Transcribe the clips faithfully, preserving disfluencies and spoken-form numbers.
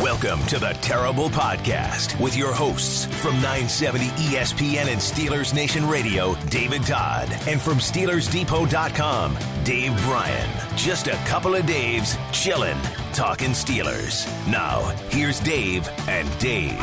Welcome to the Terrible Podcast with your hosts from nine seventy E S P N and Steelers Nation Radio, David Todd, and from Steelers Depot dot com, Dave Bryan. Just a couple of Daves chillin', talking Steelers. Now, here's Dave and Dave.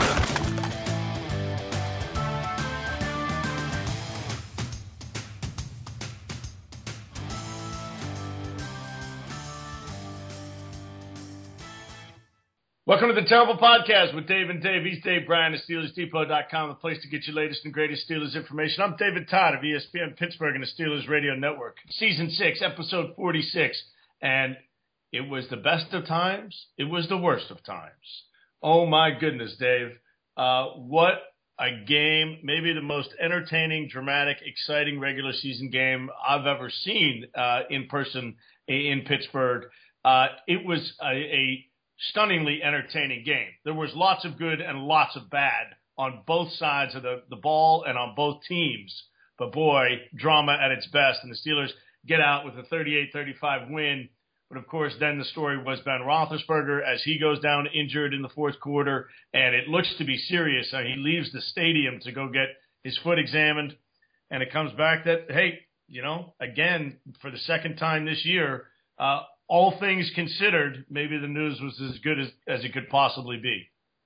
Welcome to the Terrible Podcast with Dave and Dave. He's Dave Bryan of Steelers Depot dot com, the place to get your latest and greatest Steelers information. I'm David Todd of E S P N Pittsburgh and the Steelers Radio Network. Season six, episode forty-six. And it was the best of times. It was the worst of times. Oh, my goodness, Dave. Uh, what a game. Maybe the most entertaining, dramatic, exciting regular season game I've ever seen uh, in person in Pittsburgh. Uh, it was a... a stunningly entertaining game. There was lots of good and lots of bad on both sides of the, the ball and on both teams. But boy, drama at its best. And the Steelers get out with a thirty-eight thirty-five win. But of course, then the story was Ben Roethlisberger as he goes down injured in the fourth quarter. And it looks to be serious. Uh, he leaves the stadium to go get his foot examined. And it comes back that, hey, you know, again, for the second time this year, uh, all things considered, maybe the news was as good as, as it could possibly be.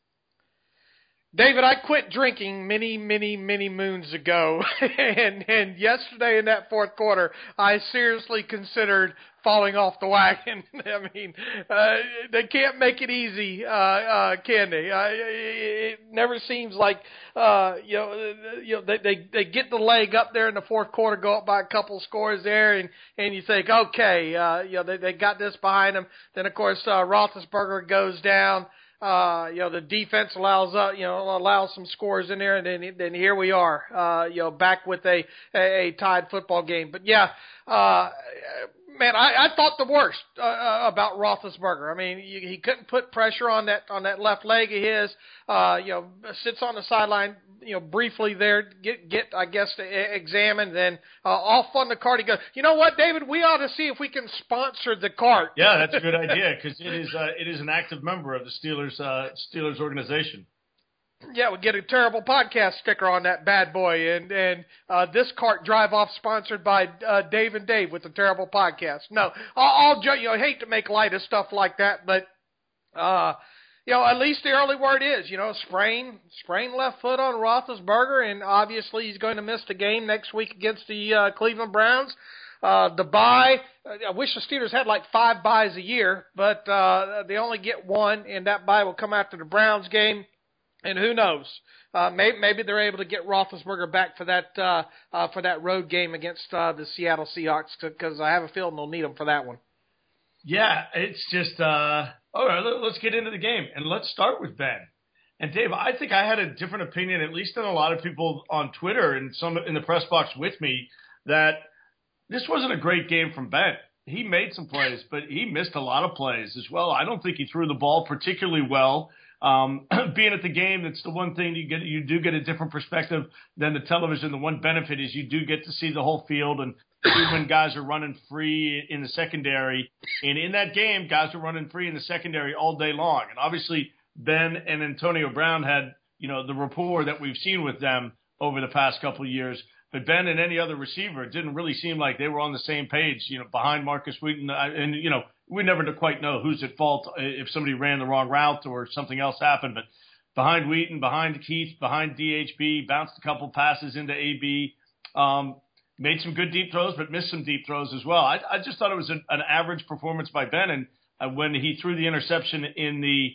David, I quit drinking many, many, many moons ago, and and yesterday in that fourth quarter, I seriously considered falling off the wagon. I mean, uh, they can't make it easy, uh, uh, can they? Uh, it never seems like uh, you know, you know they, they they get the leg up there in the fourth quarter, go up by a couple scores there, and and you think, okay, uh, you know they they got this behind them. Then of course uh, Roethlisberger goes down. Uh, you know, the defense allows, uh, you know, allows some scores in there, and then, then here we are, uh, you know, back with a, a, a tied football game. But yeah, uh, man, I, I thought the worst, uh, about Roethlisberger. I mean, you, he couldn't put pressure on that, on that left leg of his, uh, you know, sits on the sideline, you know, briefly there, get, get, I guess, examined, then uh, off on the cart he goes. You know what, David? We ought to see if we can sponsor the cart. Yeah, that's a good idea because it is uh, it is an active member of the Steelers uh, Steelers organization. Yeah, we get a Terrible Podcast sticker on that bad boy, and and uh, this cart drive off sponsored by uh, Dave and Dave with the Terrible Podcast. No, I'll, I'll you know, I hate to make light of stuff like that, but. Uh, You know, at least the early word is, you know, sprain, sprain left foot on Roethlisberger, and obviously he's going to miss the game next week against the uh, Cleveland Browns. Uh, the bye, I wish the Steelers had like five byes a year, but uh, they only get one, and that bye will come after the Browns game, and who knows? Uh, maybe, maybe they're able to get Roethlisberger back for that uh, uh, for that road game against uh, the Seattle Seahawks, because I have a feeling they'll need them for that one. Yeah, it's just uh, – all right, let's get into the game, and let's start with Ben. And, Dave, I think I had a different opinion, at least than a lot of people on Twitter and some in the press box with me, that this wasn't a great game from Ben. He made some plays, but he missed a lot of plays as well. I don't think he threw the ball particularly well. Um, being at the game, that's the one thing you get. You do get a different perspective than the television. The one benefit is you do get to see the whole field and see when guys are running free in the secondary. And in that game, guys were running free in the secondary all day long. And obviously, Ben and Antonio Brown had, you know, the rapport that we've seen with them over the past couple of years. But Ben and any other receiver, it didn't really seem like they were on the same page, you know, behind Marcus Wheaton. And, you know, we never quite know who's at fault if somebody ran the wrong route or something else happened. But behind Wheaton, behind Keith, behind D H B, bounced a couple passes into A B, um, made some good deep throws, but missed some deep throws as well. I, I just thought it was an, an average performance by Ben. And uh, when he threw the interception in the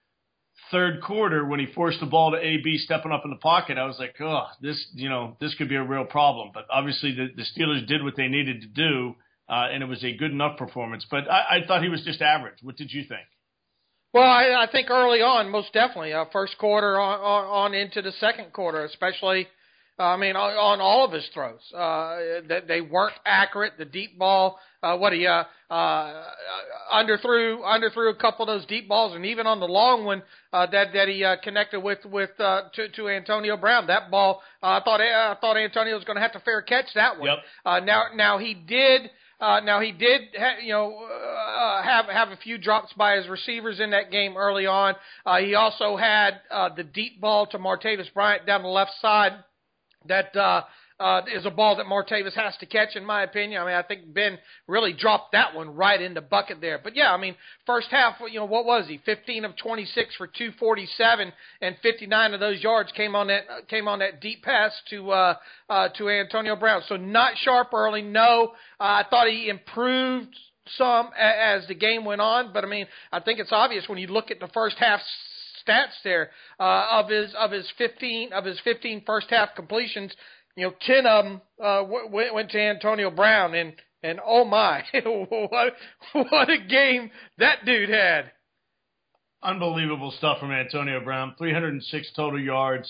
third quarter, when he forced the ball to A B stepping up in the pocket, I was like, oh, this, you know, this could be a real problem. But obviously the, the Steelers did what they needed to do. Uh, and it was a good enough performance. But I, I thought he was just average. What did you think? Well, I, I think early on, most definitely, uh, first quarter on, on, on into the second quarter, especially, uh, I mean, on, on all of his throws. Uh, they, they weren't accurate. The deep ball, uh, what he uh, uh, underthrew, underthrew a couple of those deep balls, and even on the long one uh, that that he uh, connected with with uh, to, to Antonio Brown, that ball, uh, I thought I thought Antonio was going to have to fair catch that one. Yep. Uh, now, now he did. Uh, now he did, ha- you know, uh, have have a few drops by his receivers in that game early on. Uh, he also had uh, the deep ball to Martavis Bryant down the left side. That uh, uh, is a ball that Martavis has to catch, in my opinion. I mean, I think Ben really dropped that one right in the bucket there. But yeah, I mean, first half, you know, what was he? fifteen of twenty-six for two forty-seven, and fifty-nine of those yards came on that uh, came on that deep pass to uh, uh, to Antonio Brown. So not sharp early. No, uh, I thought he improved some a- as the game went on. But I mean, I think it's obvious when you look at the first half stats there uh, of his of his fifteen of his fifteen first half completions. You know, ten of them uh, went, went to Antonio Brown, and, and oh my, what what a game that dude had! Unbelievable stuff from Antonio Brown. three hundred six total yards.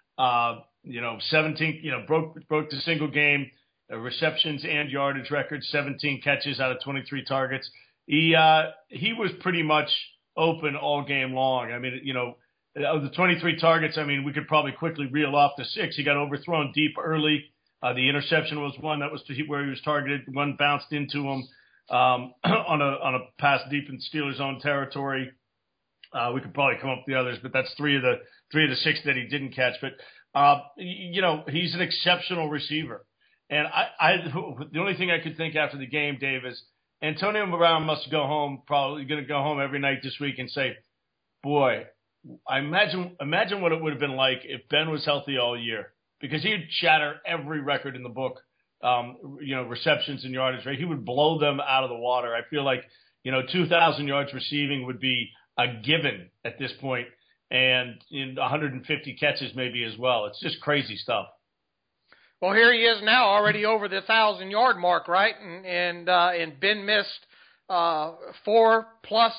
Uh, you know, seventeen. You know, broke broke the single game uh, receptions and yardage record. seventeen catches out of twenty-three targets. He uh, he was pretty much open all game long. I mean, you know. Of the twenty-three targets, I mean, we could probably quickly reel off the six. He got overthrown deep early. Uh, the interception was one that was where he was targeted. One bounced into him um, on a on a pass deep in Steelers' own territory. Uh, we could probably come up with the others, but that's three of the three of the six that he didn't catch. But uh, you know, he's an exceptional receiver. And I, I, the only thing I could think after the game, Dave, is Antonio Brown must go home, probably going to go home every night this week and say, boy, I imagine imagine what it would have been like if Ben was healthy all year, because he'd shatter every record in the book, um, you know, receptions and yardage, right? He would blow them out of the water. I feel like, you know, two thousand yards receiving would be a given at this point, and in one hundred fifty catches maybe as well. It's just crazy stuff. Well, here he is now, already over the thousand-yard mark, right? And and, uh, and Ben missed uh, four plus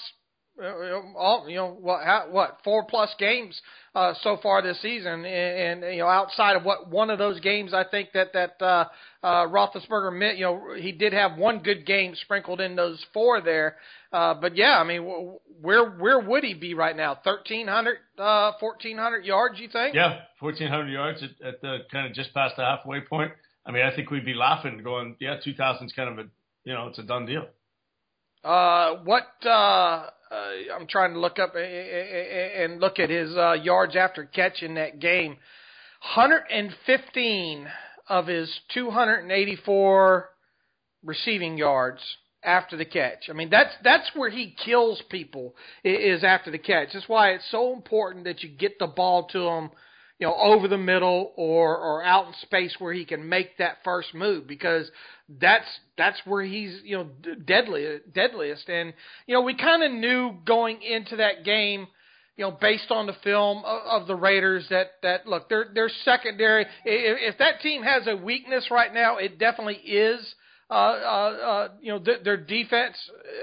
all, you know, what, how, what, four plus games uh, so far this season, and, and you know, outside of what one of those games, I think that that uh, uh, Roethlisberger meant, you know, he did have one good game sprinkled in those four there, uh, but yeah, I mean, where where would he be right now? thirteen hundred, uh, fourteen hundred yards, you think? Yeah, fourteen hundred yards at, at the kind of just past the halfway point. I mean, I think we'd be laughing, going, yeah, two thousand is kind of a, you know, it's a done deal. Uh, what? Uh, Uh, I'm trying to look up and look at his uh, yards after catch in that game. one hundred fifteen of his two hundred eighty-four receiving yards after the catch. I mean, that's that's where he kills people, is after the catch. That's why it's so important that you get the ball to him, you know, over the middle or or out in space where he can make that first move, because that's that's where he's, you know, deadly deadliest. And you know, we kind of knew going into that game, you know, based on the film of, of the Raiders, that that look, their their secondary. If, if that team has a weakness right now, it definitely is. Uh, uh, uh, you know, th- their defense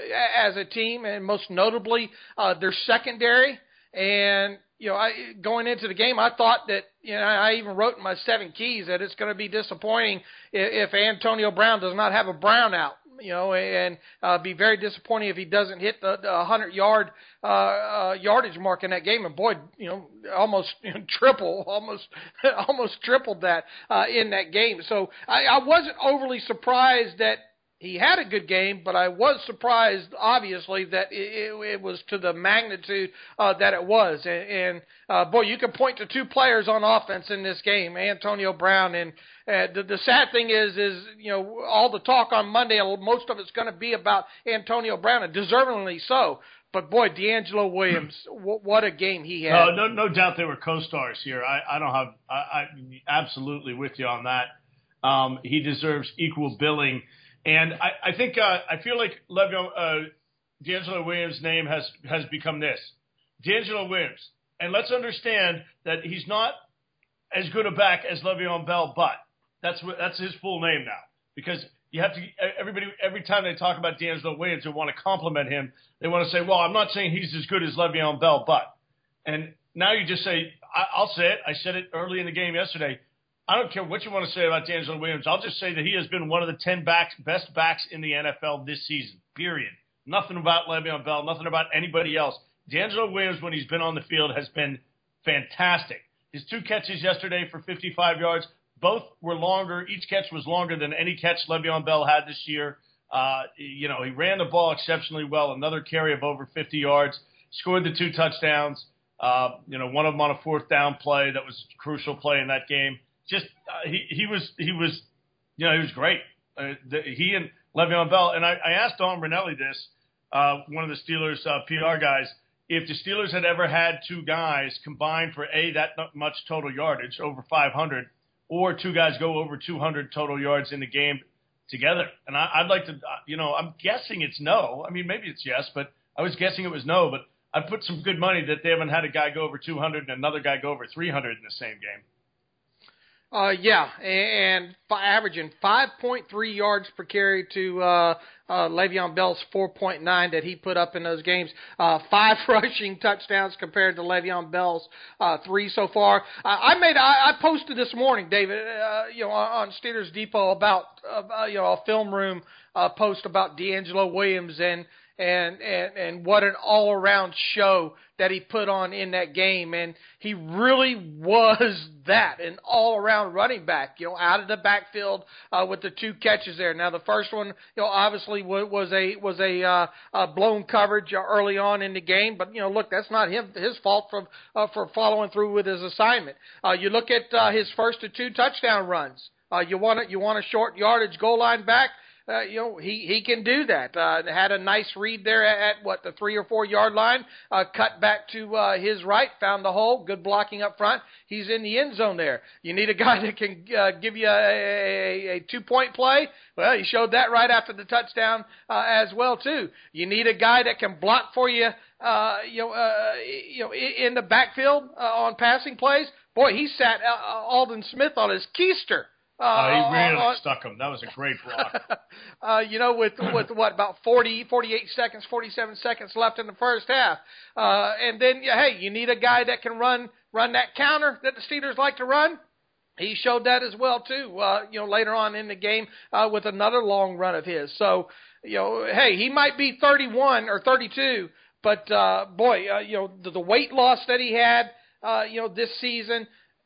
as a team, and most notably uh, their secondary. And you know, I, going into the game, I thought that, you know, I even wrote in my seven keys that it's going to be disappointing if, if Antonio Brown does not have a brown out, you know, and uh, be very disappointing if he doesn't hit the, the one hundred yard uh, uh, yardage mark in that game. And boy, you know, almost you know, triple, almost almost tripled that uh, in that game. So I, I wasn't overly surprised that he had a good game, but I was surprised, obviously, that it, it, it was to the magnitude uh, that it was. And, and uh, boy, you can point to two players on offense in this game, Antonio Brown. And uh, the, the sad thing is, is you know, all the talk on Monday, most of it's going to be about Antonio Brown, and deservingly so. But boy, DeAngelo Williams, w- what a game he had! No, no, no doubt they were co-stars here. I, I don't have, I, I absolutely with you on that. Um, he deserves equal billing. And I, I think uh, I feel like Le'Veon, uh, DeAngelo Williams' name has, has become this. DeAngelo Williams. And let's understand that he's not as good a back as Le'Veon Bell, but that's what, that's his full name now. Because you have to everybody every time they talk about DeAngelo Williams, they want to compliment him. They want to say, well, I'm not saying he's as good as Le'Veon Bell, but. And now you just say, I, I'll say it. I said it early in the game yesterday. I don't care what you want to say about DeAngelo Williams. I'll just say that he has been one of the ten backs, best backs in the N F L this season, period. Nothing about Le'Veon Bell, nothing about anybody else. DeAngelo Williams, when he's been on the field, has been fantastic. His two catches yesterday for fifty-five yards, both were longer. Each catch was longer than any catch Le'Veon Bell had this year. Uh, you know, he ran the ball exceptionally well. Another carry of over fifty yards. Scored the two touchdowns. Uh, you know, one of them on a fourth down play that was a crucial play in that game. Just uh, he he was he was you know he was great. Uh, the, he and Le'Veon Bell. And I, I asked Don Brunelli this, uh, one of the Steelers uh, P R guys, if the Steelers had ever had two guys combined for a that much total yardage, over five hundred, or two guys go over two hundred total yards in the game together. And I, I'd like to, you know, I'm guessing it's no. I mean, maybe it's yes, but I was guessing it was no. But I put some good money that they haven't had a guy go over two hundred and another guy go over three hundred in the same game. Uh, yeah, and f- averaging five point three yards per carry to uh, uh, Le'Veon Bell's four point nine that he put up in those games. Uh, five rushing touchdowns compared to Le'Veon Bell's uh, three so far. Uh, I made I, I posted this morning, David, uh, you know, on, on Steelers Depot about uh, you know a film room uh, post about D'Angelo Williams and. And, and and what an all-around show that he put on in that game. And he really was that, an all-around running back, you know, out of the backfield uh, with the two catches there. Now, the first one, you know, obviously was a was a, uh, a blown coverage early on in the game. But, you know, look, that's not him his fault for, uh, for following through with his assignment. Uh, you look at uh, his first to two touchdown runs. Uh, you want a, you want a short yardage goal line back? Uh, you know, he, he can do that. Uh, had a nice read there at, at, what, the three or four yard line, uh, cut back to uh, his right, found the hole, good blocking up front. He's in the end zone there. You need a guy that can uh, give you a, a, a two-point play. Well, he showed that right after the touchdown uh, as well, too. You need a guy that can block for you, uh, you know, uh, you know, in the backfield uh, on passing plays. Boy, he sat uh, Aldon Smith on his keister. Uh, uh, he really uh, stuck him. That was a great block. uh, you know, with with what about forty, forty-eight seconds, forty-seven seconds left in the first half, uh, and then yeah, hey, you need a guy that can run run that counter that the Steelers like to run. He showed that as well too. Uh, you know, later on in the game uh, with another long run of his. So you know, hey, he might be thirty-one or thirty-two, but uh, boy, uh, you know, the, the weight loss that he had, uh, you know, this season.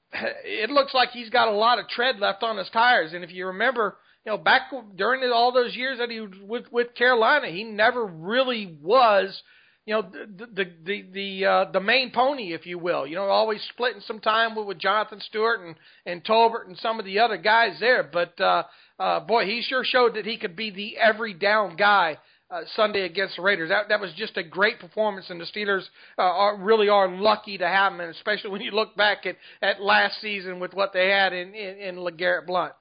It looks like he's got a lot of tread left on his tires. And if you remember, you know, back during all those years that he was with, with Carolina, he never really was, you know, the the the the, uh, the main pony, if you will. You know, always splitting some time with, with Jonathan Stewart and, and Tolbert and some of the other guys there. But, uh, uh, boy, he sure showed that he could be the every down guy Uh, Sunday against the Raiders. That that was just a great performance, and the Steelers uh, are, really are lucky to have him, and especially when you look back at, at last season with what they had in, in, in LeGarrette Blount.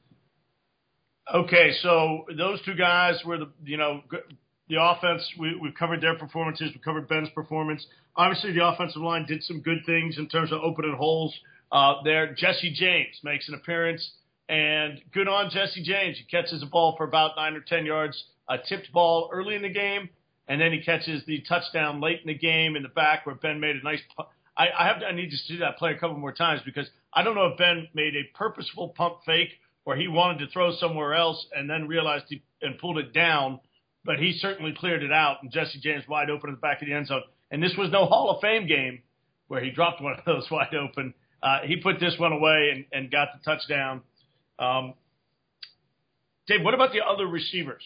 Okay, so those two guys were the, you know, the offense, we, we've covered their performances, we covered Ben's performance. Obviously, the offensive line did some good things in terms of opening holes uh, there. Jesse James makes an appearance, and good on Jesse James. He catches the ball for about nine or ten yards. A tipped ball early in the game, and then he catches the touchdown late in the game in the back where Ben made a nice pu- I, I have to, I need to see that play a couple more times because I don't know if Ben made a purposeful pump fake or he wanted to throw somewhere else and then realized he and pulled it down, but he certainly cleared it out, and Jesse James wide open in the back of the end zone. And this was no Hall of Fame game where he dropped one of those wide open. Uh, he put this one away and, and got the touchdown. Um, Dave, what about the other receivers?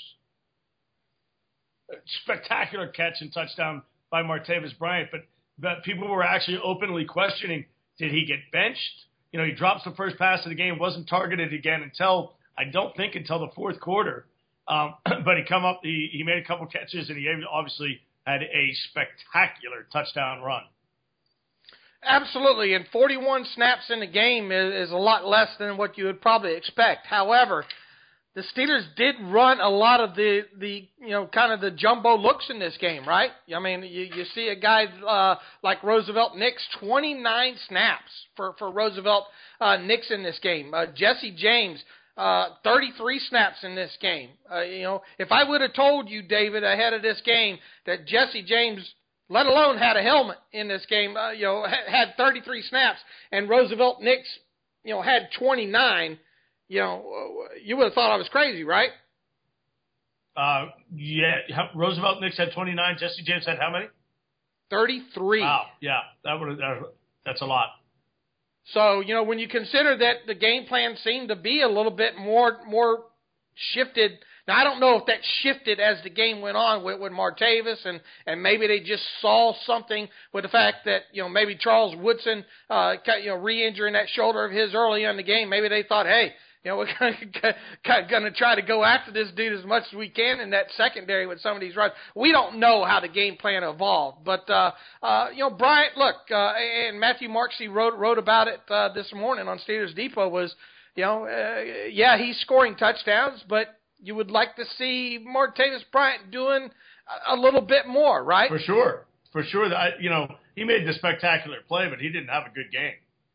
Spectacular catch and touchdown by Martavis Bryant, but, but people were actually openly questioning, did he get benched? You know, he drops the first pass of the game, wasn't targeted again until, I don't think until the fourth quarter. Um, but he come up, he, he made a couple catches, and he obviously had a spectacular touchdown run. Absolutely, and forty-one snaps in the game is, is a lot less than what you would probably expect. However, the Steelers did run a lot of the, the you know, kind of the jumbo looks in this game, right? I mean, you, you see a guy uh, like Roosevelt Nix, twenty-nine snaps for, for Roosevelt uh, Nix in this game. Uh, Jesse James, uh, thirty-three snaps in this game. Uh, you know, if I would have told you, David, ahead of this game that Jesse James, let alone had a helmet in this game, uh, you know, had thirty-three snaps, and Roosevelt Nix, you know, had twenty-nine, you know, you would have thought I was crazy, right? Uh, yeah, Roosevelt Nix had twenty-nine. Jesse James had how many? thirty-three. Wow, yeah, that would that, that's a lot. So, you know, when you consider that the game plan seemed to be a little bit more more shifted Now, I don't know if that shifted as the game went on with, with Martavis, and, and maybe they just saw something with the fact that, you know, maybe Charles Woodson, uh, you know, re-injuring that shoulder of his early in the game. Maybe they thought, hey, you know, we're going to try to go after this dude as much as we can in that secondary with some of these runs. We don't know how the game plan evolved. But, uh, uh, you know, Bryant, look, uh, and Matthew Marksey wrote, wrote about it uh, this morning on Steelers Depot was, you know, uh, yeah, he's scoring touchdowns, but you would like to see Martavis Bryant doing a, a little bit more, right? For sure. For sure. That, you know, he made the spectacular play, but he didn't have a good game.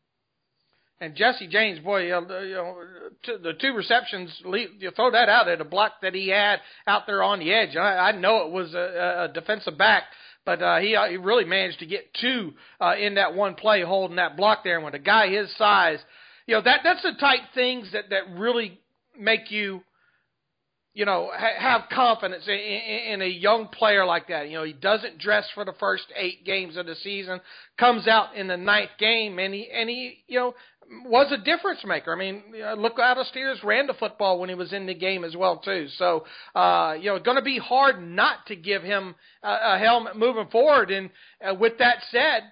And Jesse James, boy, you know, you know the two receptions, you throw that out at a block that he had out there on the edge. I, I know it was a, a defensive back, but uh, he, he really managed to get two uh, in that one play holding that block there. And with a guy his size, you know, that that's the type things that, that really make you, you know, ha- have confidence in, in, in a young player like that. You know, he doesn't dress for the first eight games of the season, comes out in the ninth game, and he, and he, you know, was a difference maker. I mean, look how the Steelers ran the football when he was in the game as well, too. So, uh, you know, it's going to be hard not to give him a, a helmet moving forward. And uh, with that said,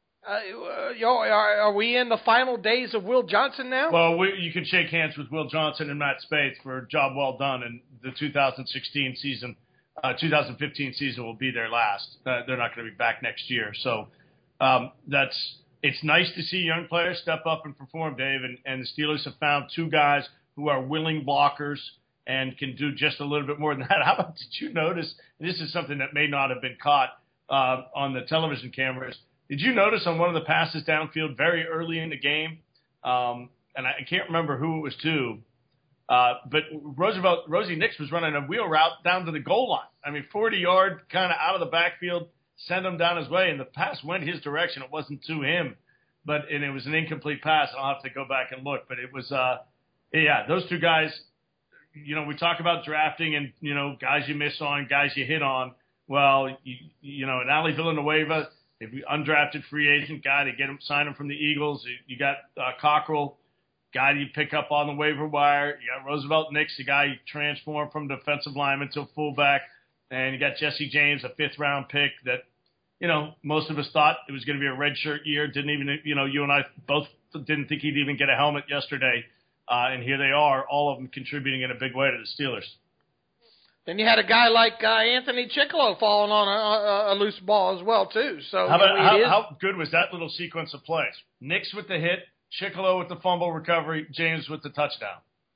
uh, you know, are, are we in the final days of Will Johnson now? Well, we, you can shake hands with Will Johnson and Matt Spaeth for a job well done. And the two thousand sixteen season, uh, two thousand fifteen season will be their last. Uh, they're not going to be back next year. So um, that's it's nice to see young players step up and perform, Dave. And, and the Steelers have found two guys who are willing blockers and can do just a little bit more than that. How about, did you notice, and this is something that may not have been caught uh, on the television cameras, did you notice on one of the passes downfield very early in the game, um, and I can't remember who it was to, uh, but Roosevelt, Rosie Nix was running a wheel route down to the goal line. I mean, forty-yard kind of out of the backfield, send him down his way, and the pass went his direction. It wasn't to him, but and it was an incomplete pass. I'll have to go back and look, but it was, uh, yeah, those two guys, you know, we talk about drafting and, you know, guys you miss on, guys you hit on. Well, you, you know, in Ali Villanueva, if you undrafted free agent guy to get him, sign him from the Eagles. You got uh, Cockrell, guy you pick up on the waiver wire. You got Roosevelt Nix, the guy you transform from defensive lineman to a fullback. And you got Jesse James, a fifth-round pick that, you know, most of us thought it was going to be a redshirt year. Didn't even, you know, you and I both didn't think he'd even get a helmet yesterday. Uh, and here they are, all of them contributing in a big way to the Steelers. Then you had a guy like uh, Anthony Chickillo falling on a, a, a loose ball as well, too. So how, about, you know, how, is... how good was that little sequence of plays? Nix with the hit, Chickillo with the fumble recovery, James with the touchdown.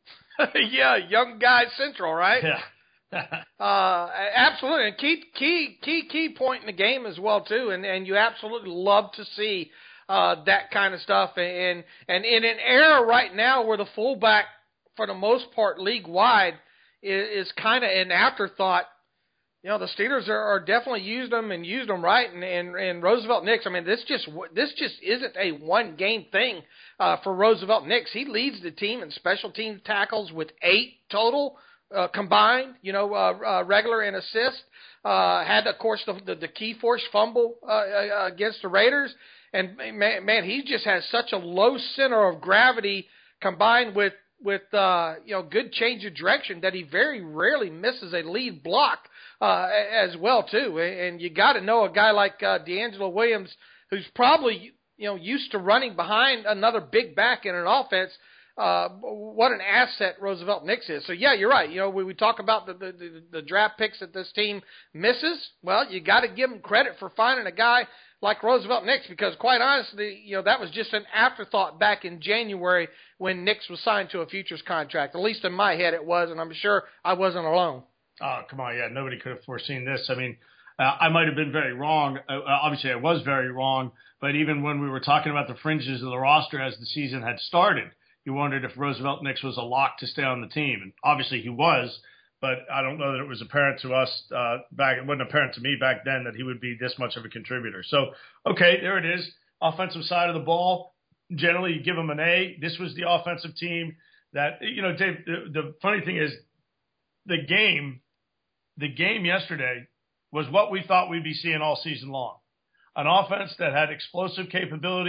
Yeah, young guy central, right? Yeah. uh, absolutely. And key, key, key, key point in the game as well, too. And, and you absolutely love to see uh, that kind of stuff. And, and in an era right now where the fullback, for the most part, league-wide, is, is kind of an afterthought. You know, the Steelers are, are definitely used them and used them right. And, and, and Roosevelt Nix, I mean, this just this just isn't a one-game thing uh, for Roosevelt Nix. He leads the team in special team tackles with eight total uh, combined, you know, uh, uh, regular and assist. Uh, had, of course, the, the, the key force fumble uh, against the Raiders. And, man, man, he just has such a low center of gravity combined with, with uh, you know, good change of direction that he very rarely misses a lead block uh, as well, too. And you got to know a guy like uh, DeAngelo Williams, who's probably, you know, used to running behind another big back in an offense, uh, what an asset Roosevelt Nix is. So, yeah, you're right. You know, when we talk about the, the, the, the draft picks that this team misses, well, you got to give them credit for finding a guy like Roosevelt Nix, because quite honestly, you know, that was just an afterthought back in January when Nix was signed to a futures contract. At least in my head it was, and I'm sure I wasn't alone. Oh, come on. Yeah, nobody could have foreseen this. I mean, uh, I might have been very wrong. Uh, obviously, I was very wrong. But even when we were talking about the fringes of the roster as the season had started, you wondered if Roosevelt Nix was a lock to stay on the team. And obviously he was. But I don't know that it was apparent to us uh, back. It wasn't apparent to me back then that he would be this much of a contributor. So, okay, there it is. Offensive side of the ball. Generally, you give them an A. This was the offensive team that, you know, Dave, the, the funny thing is the game, the game yesterday was what we thought we'd be seeing all season long. An offense that had explosive capability,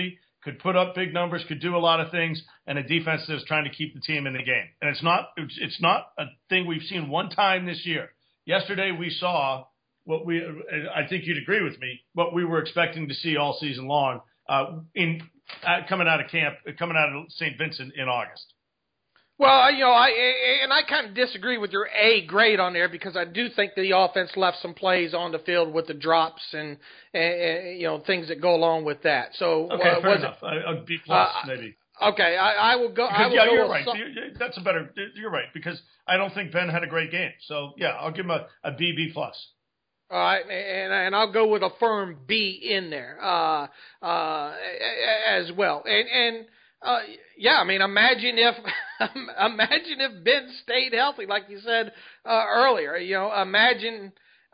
could put up big numbers, could do a lot of things, and a defense that's trying to keep the team in the game. And it's not it's, it's not a thing we've seen one time this year. Yesterday we saw what we I think you'd agree with me, what we were expecting to see all season long uh, in uh, coming out of camp, coming out of Saint Vincent in August. Well, you know, I and I kind of disagree with your A grade on there because I do think the offense left some plays on the field with the drops and, and you know things that go along with that. So okay, uh, fair was enough. It, a B plus uh, maybe. Okay, I, I will go. Because, I will yeah, go you're with right. some, You're, that's a better. You're right because I don't think Ben had a great game. So yeah, I'll give him a, a B B plus. All right, and and I'll go with a firm B in there uh, uh, as well. And and uh, yeah, I mean, imagine if imagine if Ben stayed healthy, like you said uh, earlier. You know, imagine.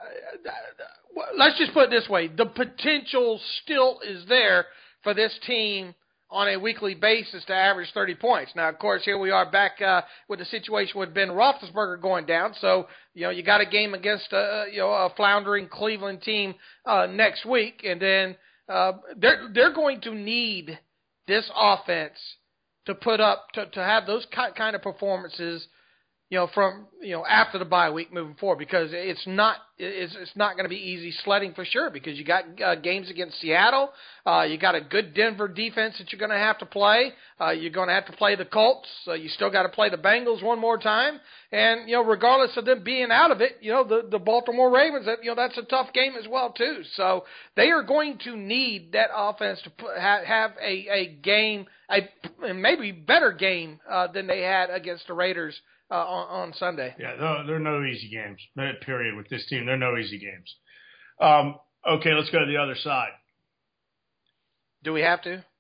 Uh, let's just put it this way: the potential still is there for this team on a weekly basis to average thirty points. Now, of course, here we are back uh, with the situation with Ben Roethlisberger going down. So, you know, you got a game against uh, you know a floundering Cleveland team uh, next week, and then uh, they're they're going to need this offense to put up to, to have those kind of performances. You know, from you know after the bye week moving forward, because it's not it's it's not going to be easy sledding for sure. Because you got uh, games against Seattle, uh, you got a good Denver defense that you're going to have to play. Uh, you're going to have to play the Colts. Uh, you still got to play the Bengals one more time, and you know regardless of them being out of it, you know the the Baltimore Ravens. That you know that's a tough game as well too. So they are going to need that offense to put, have, have a a game, a maybe better game uh, than they had against the Raiders. Uh, on, on Sunday. Yeah, there, there are no easy games, period, with this team. There are no easy games. Um, okay, let's go to the other side. Do we have to?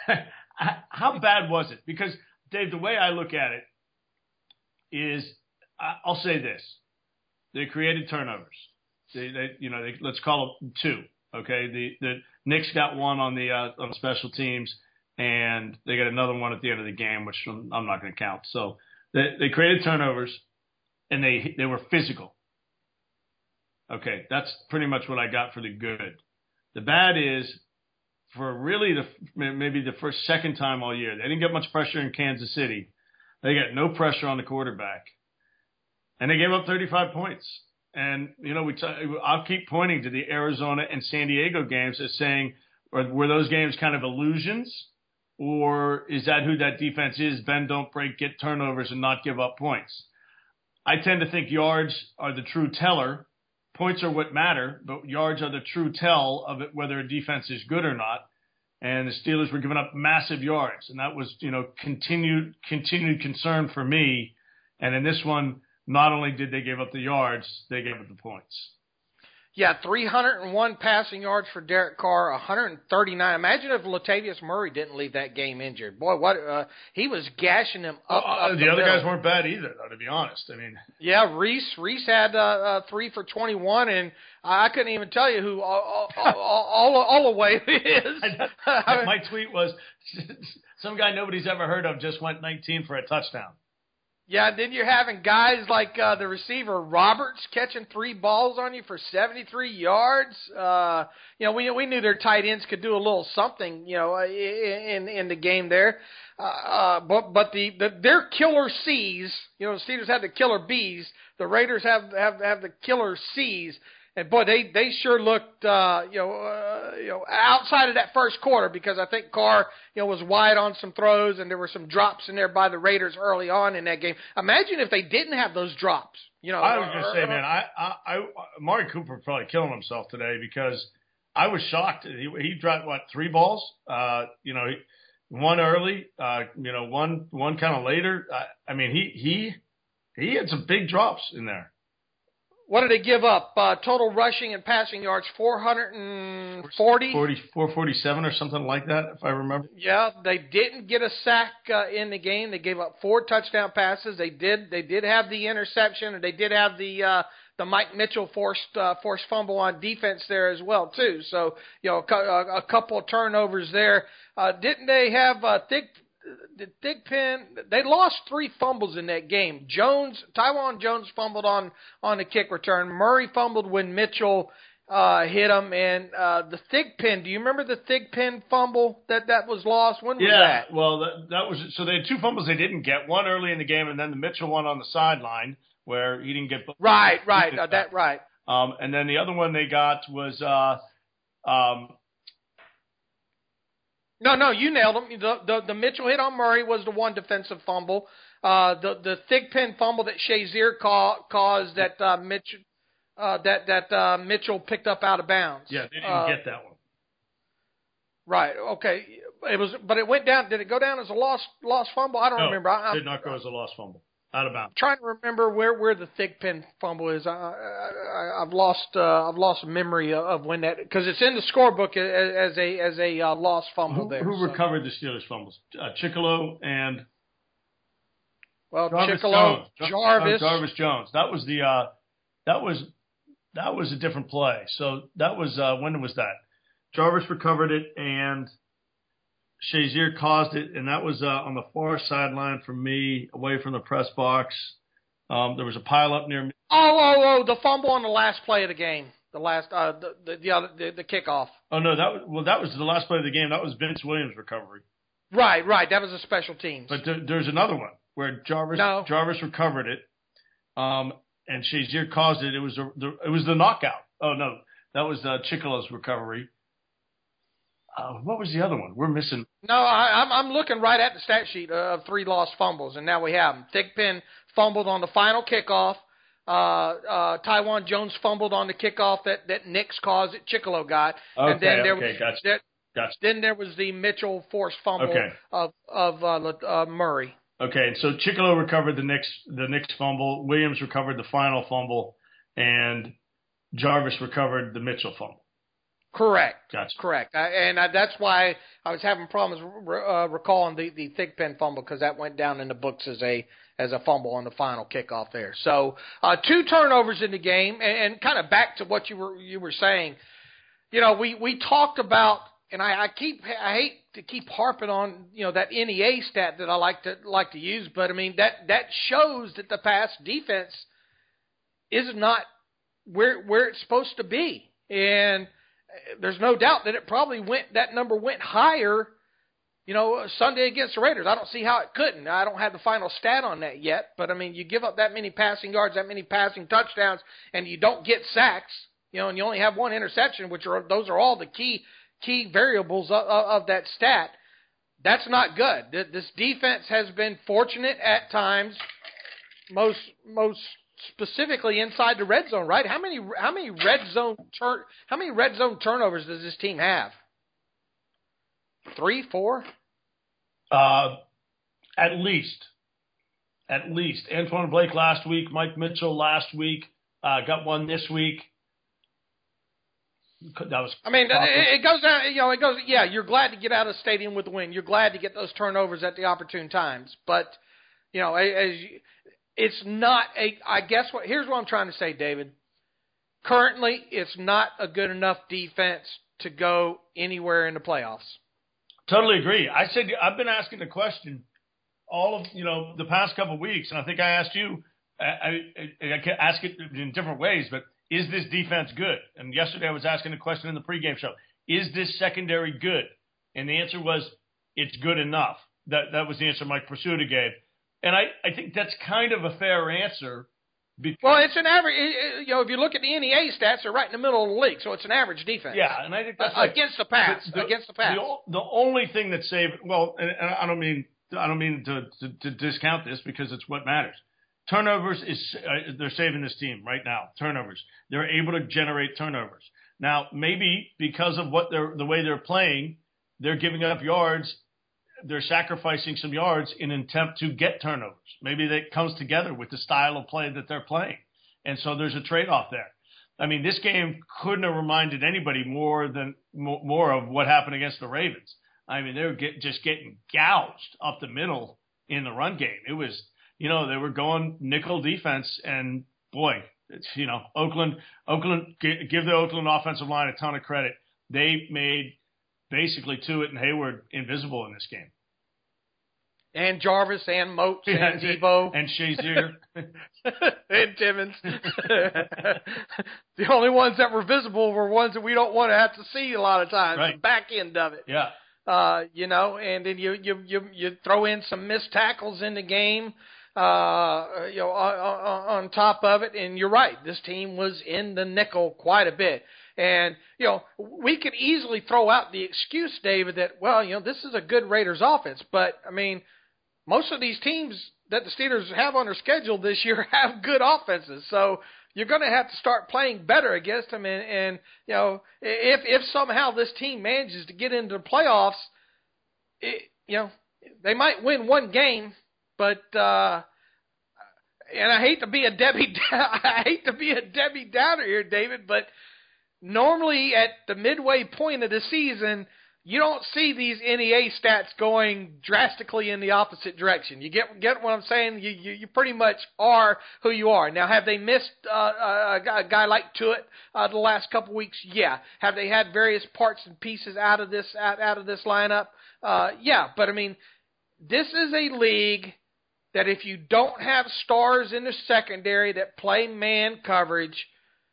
How bad was it? Because, Dave, the way I look at it is, I'll say this. They created turnovers. They, they you know, they, let's call them two, okay? The, the Knicks got one on the uh, on special teams, and they got another one at the end of the game, which I'm, I'm not going to count. So, They, they created turnovers, and they they were physical. Okay, that's pretty much what I got for the good. The bad is, for really the maybe the first second time all year, they didn't get much pressure in Kansas City. They got no pressure on the quarterback, and they gave up thirty-five points. And you know, we t- I'll keep pointing to the Arizona and San Diego games as saying, or were those games kind of illusions? Or is that who that defense is? Bend, don't break, get turnovers, and not give up points. I tend to think yards are the true teller. Points are what matter, but yards are the true tell of it, whether a defense is good or not. And the Steelers were giving up massive yards, and that was, you know, continued continued concern for me. And in this one, not only did they give up the yards, they gave up the points. Yeah, three hundred one passing yards for Derek Carr, one hundred thirty-nine. Imagine if Latavius Murray didn't leave that game injured. Boy, what uh, he was gashing them up. Well, uh, up the, the other middle. guys weren't bad either, though, to be honest. I mean, yeah, Reese Reese had uh, uh, three for twenty-one, and I couldn't even tell you who all all, all, all the way is. My tweet was some guy nobody's ever heard of just went nineteen for a touchdown. Yeah, and then you're having guys like uh, the receiver Roberts catching three balls on you for seventy-three yards. Uh, you know, we we knew their tight ends could do a little something, you know, in in the game there. Uh, uh, but but the, the their killer C's, you know, the Steelers have the killer B's. The Raiders have have have the killer C's. And boy, they, they sure looked, uh, you know, uh, you know, outside of that first quarter, because I think Carr, you know, was wide on some throws, and there were some drops in there by the Raiders early on in that game. Imagine if they didn't have those drops. You know, I was going to say, man, I, I, I, Amari Cooper probably killing himself today because I was shocked. He, he dropped what three balls? Uh, you know, one early, uh, you know, one one kind of later. I, I mean, he he he had some big drops in there. What did they give up? Uh, total rushing and passing yards, four hundred forty? forty, four forty-seven or something like that, if I remember. Yeah, they didn't get a sack uh, in the game. They gave up four touchdown passes. They did They did have the interception, and they did have the uh, the Mike Mitchell forced uh, forced fumble on defense there as well, too. So, you know, a, a couple of turnovers there. Uh, didn't they have uh, thick – The Thigpen, they lost three fumbles in that game. Jones, Tywan Jones fumbled on, on the kick return. Murray fumbled when Mitchell uh, hit him, and uh, the Thigpen. Do you remember the Thigpen fumble that, that was lost? When was yeah, that? Yeah, well, that, that was so they had two fumbles they didn't get. One early in the game, and then the Mitchell one on the sideline where he didn't get. Right, right, uh, that right. Um, and then the other one they got was. Uh, um, no, no, you nailed him. The, the the Mitchell hit on Murray was the one defensive fumble. Uh, the the Thigpen fumble that Shazier ca- caused that uh, Mitchell uh, that that uh, Mitchell picked up out of bounds. Yeah, they didn't uh, get that one. Right. Okay. It was, but it went down. Did it go down as a lost lost fumble? I don't no, remember. I, it did not go as a lost fumble. Out of bounds. I'm trying to remember where, where the Thigpen fumble is. I, I, I've lost uh, I've lost memory of when that, because it's in the scorebook as, as a as a uh, lost fumble who, there. Who so. recovered the Steelers fumbles? Uh, Chicolo and well, Jarvis Chicolo, Jones. Jarvis, oh, Jarvis Jones. That was the uh, that was that was a different play. So that was uh, when was that? Jarvis recovered it and Shazier caused it, and that was uh, on the far sideline from me, away from the press box. Um, there was a pile up near me. Oh, oh, oh! The fumble on the last play of the game, the last, uh, the the the, other, the, the kickoff. Oh no, that was, well, that was the last play of the game. That was Vince Williams' recovery. Right, right. That was a special teams. But there, there's another one where Jarvis no. Jarvis recovered it, um, and Shazier caused it. It was a, the it was the knockout. Oh no, that was uh, Chicolo's recovery. Uh, what was the other one? We're missing. No, I, I'm I'm looking right at the stat sheet of three lost fumbles, and now we have them. Thigpen fumbled on the final kickoff. Uh, uh, Taiwan Jones fumbled on the kickoff that, that Nix caused, that Chicolo got. Okay, and then there okay, was, gotcha. There, gotcha. Then there was the Mitchell forced fumble okay. of of uh, uh, Murray. Okay, so Chicolo recovered the Nix the Nix fumble. Williams recovered the final fumble, and Jarvis recovered the Mitchell fumble. Correct. Gotcha. Correct. I, and I, that's why I was having problems uh, recalling the, the Thigpen fumble, because that went down in the books as a as a fumble on the final kickoff there. So uh, two turnovers in the game, and, and kind of back to what you were you were saying. You know, we, we talked about, and I, I keep I hate to keep harping on, you know, that N E A stat that I like to like to use, but I mean that that shows that the pass defense is not where where it's supposed to be, and there's no doubt that it probably went, that number went higher, you know, Sunday against the Raiders. I don't see how it couldn't. I don't have the final stat on that yet, but I mean, you give up that many passing yards, that many passing touchdowns, and you don't get sacks, you know, and you only have one interception, which are, those are all the key, key variables of, of that stat. That's not good. This defense has been fortunate at times, most, most, specifically inside the red zone, right? How many how many red zone turn how many red zone turnovers does this team have? Three, four? Uh, at least, at least. Antoine Blake last week, Mike Mitchell last week, uh, got one this week. That was. I mean, it, it goes down. You know, it goes. Yeah, you're glad to get out of the stadium with the win. You're glad to get those turnovers at the opportune times, but you know, as you, it's not a, I guess what, here's what I'm trying to say, David. Currently, it's not a good enough defense to go anywhere in the playoffs. Totally agree. I said, I've been asking the question all of, you know, the past couple of weeks, and I think I asked you, I, I, I can ask it in different ways, but is this defense good? And yesterday I was asking the question in the pregame show, is this secondary good? And the answer was, it's good enough. That that was the answer Mike Pursuta gave. And I, I think that's kind of a fair answer. Because, well, it's an average. You know, if you look at the N E A stats, they're right in the middle of the league, so it's an average defense. Yeah, and I think that's uh, right. against the pass. The, against the pass. The, the only thing that saved, well, and, and I don't mean I don't mean to, to, to discount this because it's what matters. Turnovers is uh, they're saving this team right now. Turnovers. They're able to generate turnovers. Now, maybe because of what they're the way they're playing, they're giving up yards. They're sacrificing some yards in an attempt to get turnovers. Maybe that comes together with the style of play that they're playing. And so there's a trade-off there. I mean, this game couldn't have reminded anybody more than more of what happened against the Ravens. I mean, they were get, just getting gouged up the middle in the run game. It was, you know, they were going nickel defense, and boy, it's, you know, Oakland, Oakland, give the Oakland offensive line a ton of credit. They made basically Tuitt and Hayward invisible in this game. And Jarvis and Moats yeah, and Debo. And Shazier. and Timmons. The only ones that were visible were ones that we don't want to have to see a lot of times. Right. The back end of it. Yeah. Uh, you know, and then you, you, you, you throw in some missed tackles in the game, uh, you know, on, on top of it. And you're right. This team was in the nickel quite a bit. And, you know, we could easily throw out the excuse, David, that, well, you know, this is a good Raiders offense. But, I mean, most of these teams that the Steelers have on their schedule this year have good offenses. So you're going to have to start playing better against them. And, and you know, if if somehow this team manages to get into the playoffs, it, you know, they might win one game. But, uh, and I hate to be a Debbie, I hate to be a Debbie Downer here, David, but normally at the midway point of the season, you don't see these N E A stats going drastically in the opposite direction. You get get what I'm saying? You you, you pretty much are who you are. Now, have they missed uh, a, a guy like Tuitt uh, the last couple weeks? Yeah. Have they had various parts and pieces out of this out, out of this lineup? Uh, yeah. But I mean, this is a league that if you don't have stars in the secondary that play man coverage,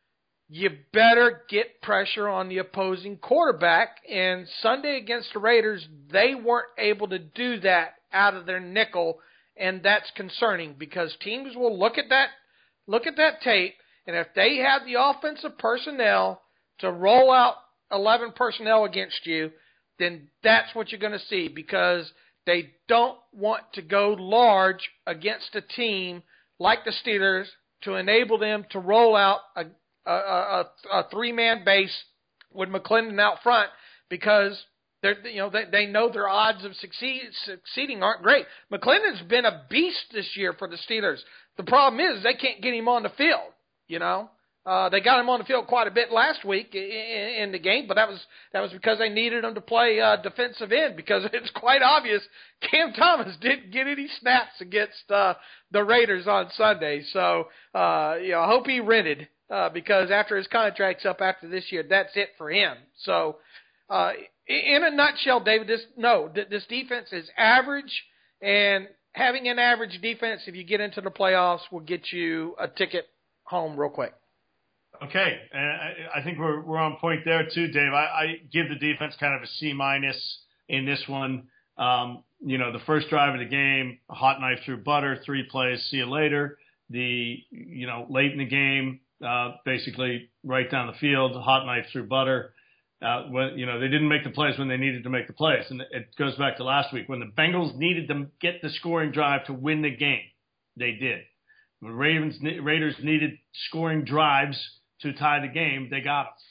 you better get pressure on the opposing quarterback. And Sunday against the Raiders, they weren't able to do that out of their nickel, and that's concerning because teams will look at that, look at that tape, and if they have the offensive personnel to roll out eleven personnel against you, then that's what you're going to see because they don't want to go large against a team like the Steelers to enable them to roll out a A, a, a three-man base with McClendon out front because they're you know they, they know their odds of succeed, succeeding aren't great. McClendon's been a beast this year for the Steelers. The problem is they can't get him on the field. You know uh, they got him on the field quite a bit last week in, in the game, but that was that was because they needed him to play uh, defensive end because it's quite obvious Cam Thomas didn't get any snaps against uh, the Raiders on Sunday. So uh, you know I hope he rented. Uh, because after his contract's up after this year, that's it for him. So, uh, in a nutshell, David, this no, th- this defense is average, and having an average defense, if you get into the playoffs, will get you a ticket home real quick. Okay, and I, I think we're we're on point there too, Dave. I, I give the defense kind of a C minus in this one. Um, you know, the first drive of the game, a hot knife through butter, three plays, see you later. The you know late in the game. Uh, basically right down the field, hot knife through butter. Uh, when, you know, they didn't make the plays when they needed to make the plays. And it goes back to last week when the Bengals needed to get the scoring drive to win the game. They did. When Ravens, Raiders needed scoring drives to tie the game, they got them.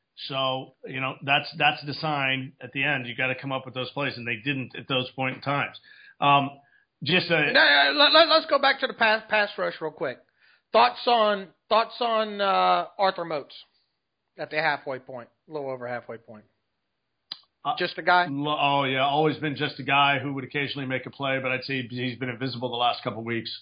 So, you know, that's, that's the sign at the end. You got to come up with those plays, and they didn't at those point in times. Um, just a, now, let, let, let's go back to the pass, pass rush real quick. Thoughts on thoughts on uh, Arthur Moats at the halfway point, a little over halfway point. Uh, just a guy? Oh, yeah, always been just a guy who would occasionally make a play, but I'd say he's been invisible the last couple of weeks.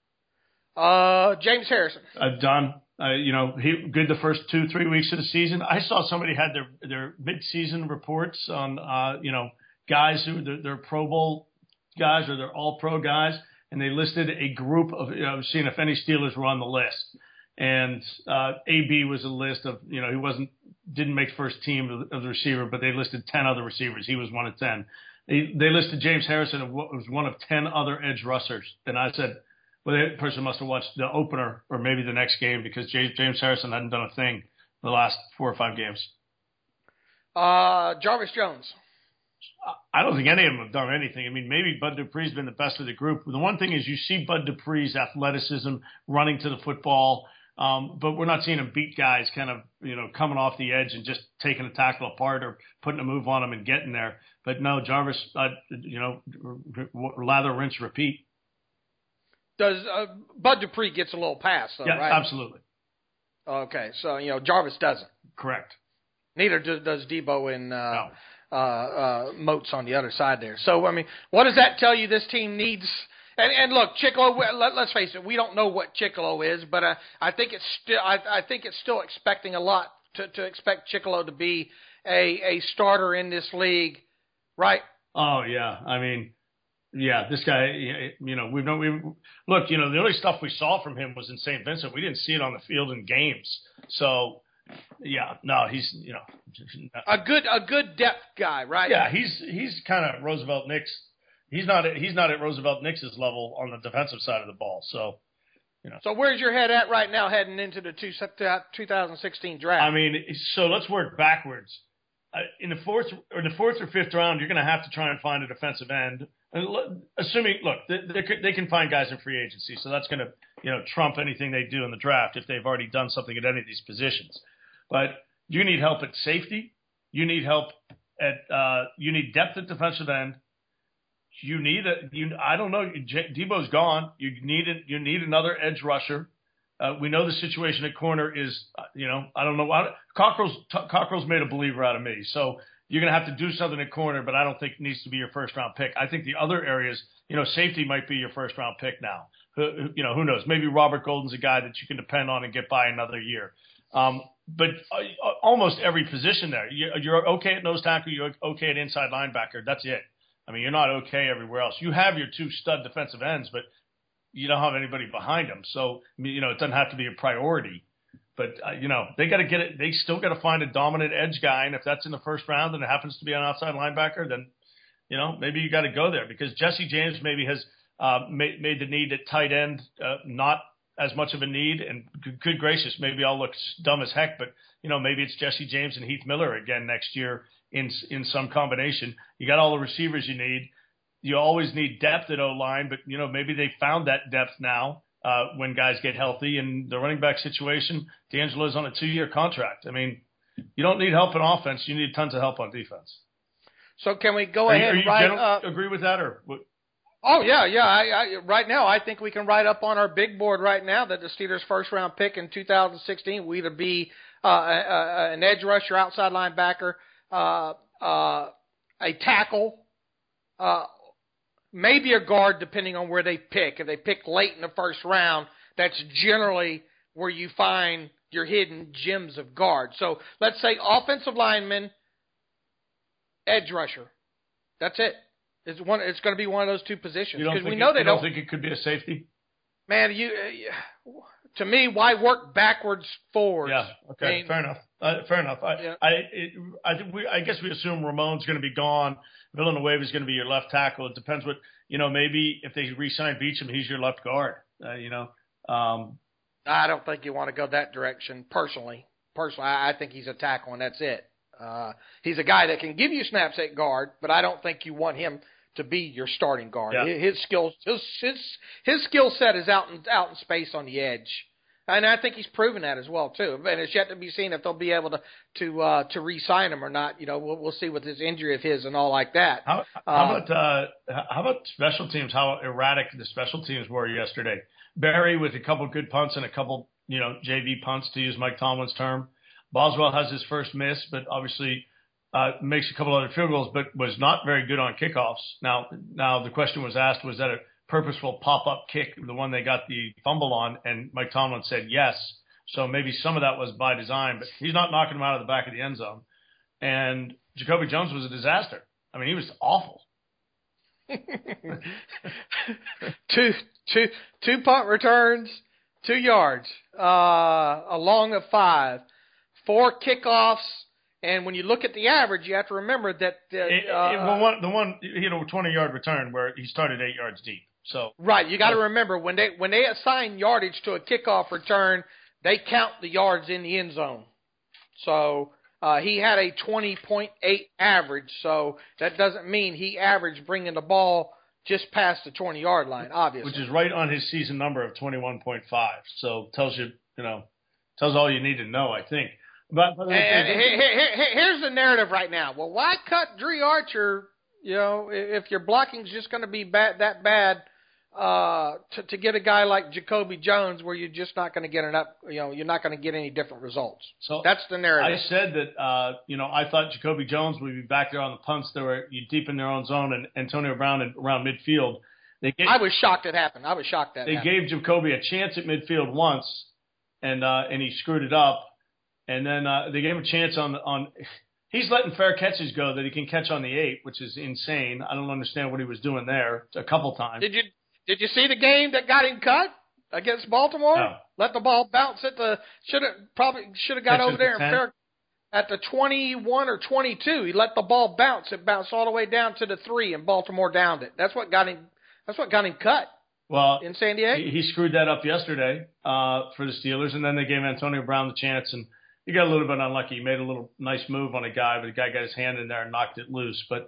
Uh, James Harrison. I've done. Uh, you know, he good the first two, three weeks of the season. I saw somebody had their, their mid-season reports on, uh, you know, guys who they're, they're Pro Bowl guys or they're all-pro guys. And they listed a group of, you know, seeing if any Steelers were on the list. And uh, A B was a list of, you know, he wasn't, didn't make first team of, of the receiver, but they listed ten other receivers. He was one of ten. They, they listed James Harrison as was one of ten other edge rushers. And I said, well, that person must have watched the opener or maybe the next game because James, James Harrison hadn't done a thing the last four or five games. Uh, Jarvis Jones. I don't think any of them have done anything. I mean, maybe Bud Dupree's been the best of the group. The one thing is you see Bud Dupree's athleticism running to the football, um, but we're not seeing him beat guys kind of, you know, coming off the edge and just taking a tackle apart or putting a move on him and getting there. But no, Jarvis, uh, you know, lather, rinse, repeat. Does uh, Bud Dupree gets a little pass, though, yeah, right? Absolutely. Okay, so, you know, Jarvis doesn't. Correct. Neither does, does Debo and uh, no. uh, uh, Moats on the other side there. So, I mean, what does that tell you this team needs? And, and look, Chicolo, let, let's face it, we don't know what Chicolo is, but uh, I think it's still I, I think it's still expecting a lot to, to expect Chicolo to be a, a starter in this league, right? Oh, yeah. I mean, Yeah, this guy, you know, we've known, we look, you know, the only stuff we saw from him was in Saint Vincent. We didn't see it on the field in games. So, yeah, no, he's, you know, a good, a good depth guy, right? Yeah, he's, he's kind of Roosevelt Nix. He's not, at, he's not at Roosevelt Nix's level on the defensive side of the ball. So, you know. So where's your head at right now heading into the two, twenty sixteen draft? I mean, so let's work backwards. Uh, in the fourth or the fourth or fifth round, you're going to have to try and find a defensive end. Assuming, look, they, they can find guys in free agency, so that's going to, you know, trump anything they do in the draft if they've already done something at any of these positions. But you need help at safety. You need help at, uh, you need depth at defensive end. You need a, you, I don't know, Debo's gone. You need it. You need another edge rusher. Uh, we know the situation at corner is, uh, you know, I don't know. I, Cockrell's, t- Cockrell's made a believer out of me, so. You're going to have to do something at corner, but I don't think it needs to be your first-round pick. I think the other areas, you know, safety might be your first-round pick now. Who, you know, who knows? Maybe Robert Golden's a guy that you can depend on and get by another year. Um, but uh, almost every position there, you, you're okay at nose tackle, you're okay at inside linebacker. That's it. I mean, you're not okay everywhere else. You have your two stud defensive ends, but you don't have anybody behind them. So, you know, it doesn't have to be a priority. But, uh, you know, they got to get it. They still got to find a dominant edge guy. And if that's in the first round and it happens to be an outside linebacker, then, you know, maybe you got to go there because Jesse James maybe has uh, made, made the need at tight end uh, not as much of a need. And good, good gracious, maybe I'll look dumb as heck, but, you know, maybe it's Jesse James and Heath Miller again next year in in some combination. You got all the receivers you need. You always need depth at O-line, but, you know, maybe they found that depth now. Uh, when guys get healthy and the running back situation, D'Angelo's on a two-year contract. I mean, you don't need help in offense. You need tons of help on defense. So can we go are ahead you, and write up? Uh, agree with that? or? What? Oh, yeah, yeah. I, I, right now, I think we can write up on our big board right now that the Steelers' first-round pick in two thousand sixteen will either be uh, a, a, an edge rusher, outside linebacker, uh, uh, a tackle, uh maybe a guard, depending on where they pick. If they pick late in the first round, that's generally where you find your hidden gems of guard. So let's say offensive lineman, edge rusher. That's it. It's one. It's going to be one of those two positions because we know it, they you don't, don't think it could be a safety. Man, you. Uh, to me, why work backwards forwards? Yeah. Okay. I mean, fair enough. Uh, fair enough. I, yeah. I, it, I, think we, I guess we assume Ramon's going to be gone. Villanueva is going to be your left tackle. It depends what, you know, maybe if they re-sign Beachum, he's your left guard, uh, you know. Um, I don't think you want to go that direction personally. Personally, I, I think he's a tackle and that's it. Uh, he's a guy that can give you snaps at guard, but I don't think you want him to be your starting guard. Yeah. His skills, his, his, his skill set is out in, out in space on the edge. And I think he's proven that as well too. And it's yet to be seen if they'll be able to to uh, to re-sign him or not. You know, we'll we'll see with this injury of his and all like that. How, how uh, about uh, how about special teams? How erratic the special teams were yesterday. Barry with a couple good punts and a couple, you know, J V punts, to use Mike Tomlin's term. Boswell has his first miss, but obviously uh, makes a couple other field goals, but was not very good on kickoffs. Now, now the question was asked, was that a purposeful pop-up kick, the one they got the fumble on, and Mike Tomlin said yes. So maybe some of that was by design, but he's not knocking him out of the back of the end zone. And Jacoby Jones was a disaster. I mean, he was awful. two, two, two punt returns, two yards, uh, a long of five, four kickoffs. And when you look at the average, you have to remember that uh, it, it, well, one, the one he had a twenty-yard return where he started eight yards deep. So right, you got to remember when they when they assign yardage to a kickoff return, they count the yards in the end zone. So uh, he had a twenty point eight average. So that doesn't mean he averaged bringing the ball just past the twenty-yard line, obviously. Which is right on his season number of twenty-one point five. So tells you, you know, tells all you need to know, I think. But, but and, and here, here, here's the narrative right now. Well, why cut Dre Archer? You know, if your blocking's just going to be bad, that bad, uh, to, to get a guy like Jacoby Jones, where you're just not going to get enough. You know, you're not going to get any different results. So that's the narrative. I said that. Uh, you know, I thought Jacoby Jones would be back there on the punts. They were deep in their own zone, and Antonio Brown and around midfield. They gave, I was shocked it happened. I was shocked that they happened. gave Jacoby a chance at midfield once, and uh, and he screwed it up. And then uh, they gave him a chance on on. he's letting fair catches go that he can catch on the eight, which is insane. I don't understand what he was doing there a couple times. Did you did you see the game that got him cut against Baltimore? No. Let the ball bounce at the should have probably should have got Pitches over there the and ten. fair at the twenty-one or twenty-two. He let the ball bounce. It bounced all the way down to the three, and Baltimore downed it. That's what got him. That's what got him cut. Well, in San Diego, he, he screwed that up yesterday uh, for the Steelers, and then they gave Antonio Brown the chance, and he got a little bit unlucky. He made a little nice move on a guy, but the guy got his hand in there and knocked it loose. But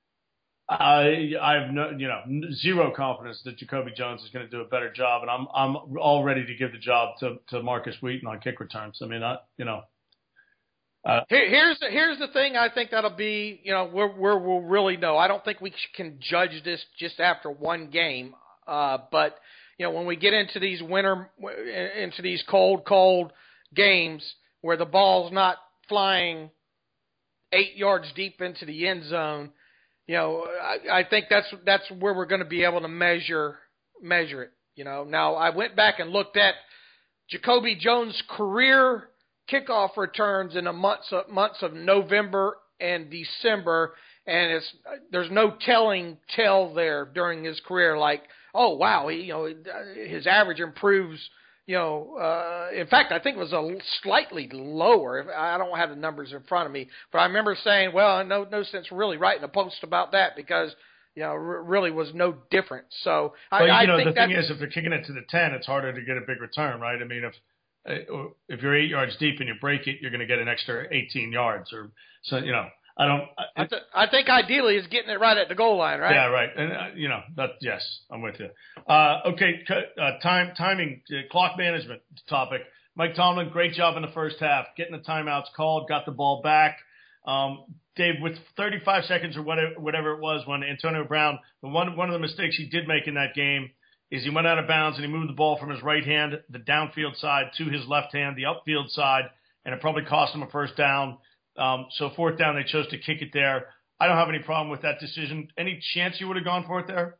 I, I have no, you know, zero confidence that Jacoby Jones is going to do a better job, and I'm, I'm all ready to give the job to, to Marcus Wheaton on kick returns. I mean, I, you know. Uh, Here, here's the, here's the thing. I think that'll be, you know, where where we'll really know. I don't think we can judge this just after one game. Uh, but you know, when we get into these winter, into these cold, cold games where the ball's not flying eight yards deep into the end zone, you know, I, I think that's that's where we're going to be able to measure measure it. You know, now I went back and looked at Jacoby Jones' career kickoff returns in the months of, months of November and December, and it's there's no telling tell there during his career. Like, oh wow, he, you know, his average improves. You know, uh, in fact, I think it was a slightly lower. I don't have the numbers in front of me, but I remember saying, well, no, no sense really writing a post about that because you know, r- really was no different. So I, well, I you know, think the thing that, is, if they're kicking it to the ten, it's harder to get a big return, right? I mean, if if you're eight yards deep and you break it, you're going to get an extra eighteen yards, or so. You know, I don't. I, th- I think ideally is getting it right at the goal line, right? Yeah, right. And uh, you know that. Yes, I'm with you. Uh, okay, uh, time timing, uh, clock management topic. Mike Tomlin, great job in the first half, getting the timeouts called, got the ball back. Um, Dave, with thirty-five seconds or whatever, whatever it was, when Antonio Brown, the one one of the mistakes he did make in that game is he went out of bounds and he moved the ball from his right hand, the downfield side, to his left hand, the upfield side, and it probably cost him a first down. Um, so fourth down, they chose to kick it there. I don't have any problem with that decision. Any chance you would have gone for it there?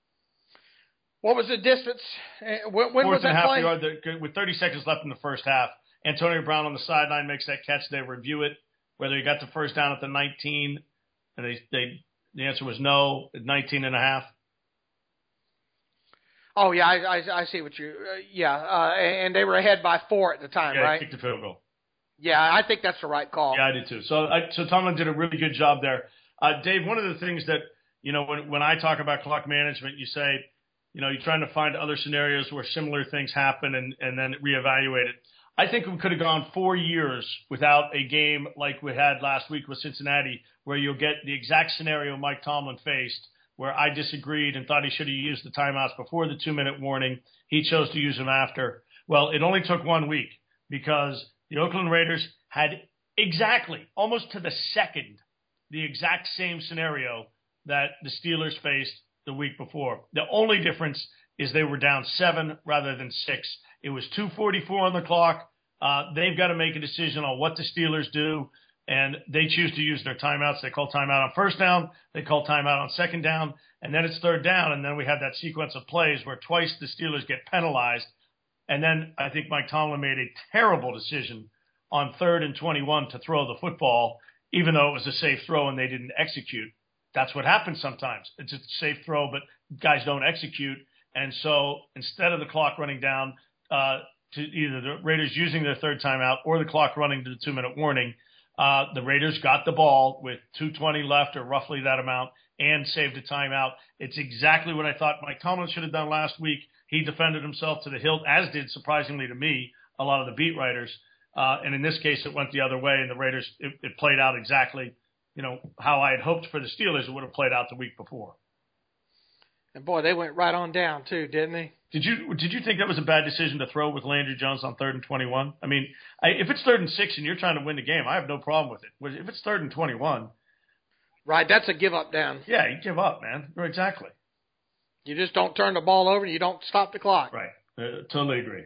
What was the distance? Uh, When, when Fourth was that and a half play? yard, the- with thirty seconds left in the first half. Antonio Brown on the sideline makes that catch. They review it, whether he got the first down at the nineteen, and they, they the answer was no, at nineteen and a half. Oh yeah, I I, I see what you. Uh, yeah, uh, and they were ahead by four at the time, Yeah, right? kicked the field goal. Yeah, I think that's the right call. Yeah, I did too. So, I, so Tomlin did a really good job there. Uh, Dave, one of the things that, you know, when, when I talk about clock management, you say, you know, you're trying to find other scenarios where similar things happen and, and then reevaluate it. I think we could have gone four years without a game like we had last week with Cincinnati, where you'll get the exact scenario Mike Tomlin faced, where I disagreed and thought he should have used the timeouts before the two-minute warning. He chose to use them after. Well, it only took one week because the Oakland Raiders had exactly, almost to the second, the exact same scenario that the Steelers faced the week before. The only difference is they were down seven rather than six. It was two forty-four on the clock. Uh, they've got to make a decision on what the Steelers do, and they choose to use their timeouts. They call timeout on first down. They call timeout on second down, and then it's third down, and then we have that sequence of plays where twice the Steelers get penalized. And then I think Mike Tomlin made a terrible decision on third and twenty-one to throw the football, even though it was a safe throw and they didn't execute. That's what happens sometimes. It's a safe throw, but guys don't execute. And so instead of the clock running down uh, to either the Raiders using their third timeout or the clock running to the two-minute warning, uh, the Raiders got the ball with two twenty left or roughly that amount and saved a timeout. It's exactly what I thought Mike Tomlin should have done last week. He defended himself to the hilt, as did, surprisingly to me, a lot of the beat writers. Uh, and in this case, it went the other way, and the Raiders, it, it played out exactly, you know, how I had hoped for the Steelers it would have played out the week before. And boy, they went right on down too, didn't they? Did you did you think that was a bad decision to throw with Landry Jones on third and twenty-one? I mean, I, if it's third and six and you're trying to win the game, I have no problem with it. If it's third and twenty-one, right, that's a give up down. Yeah, you give up, man. Exactly. You just don't turn the ball over and you don't stop the clock. Right. Uh, totally agree.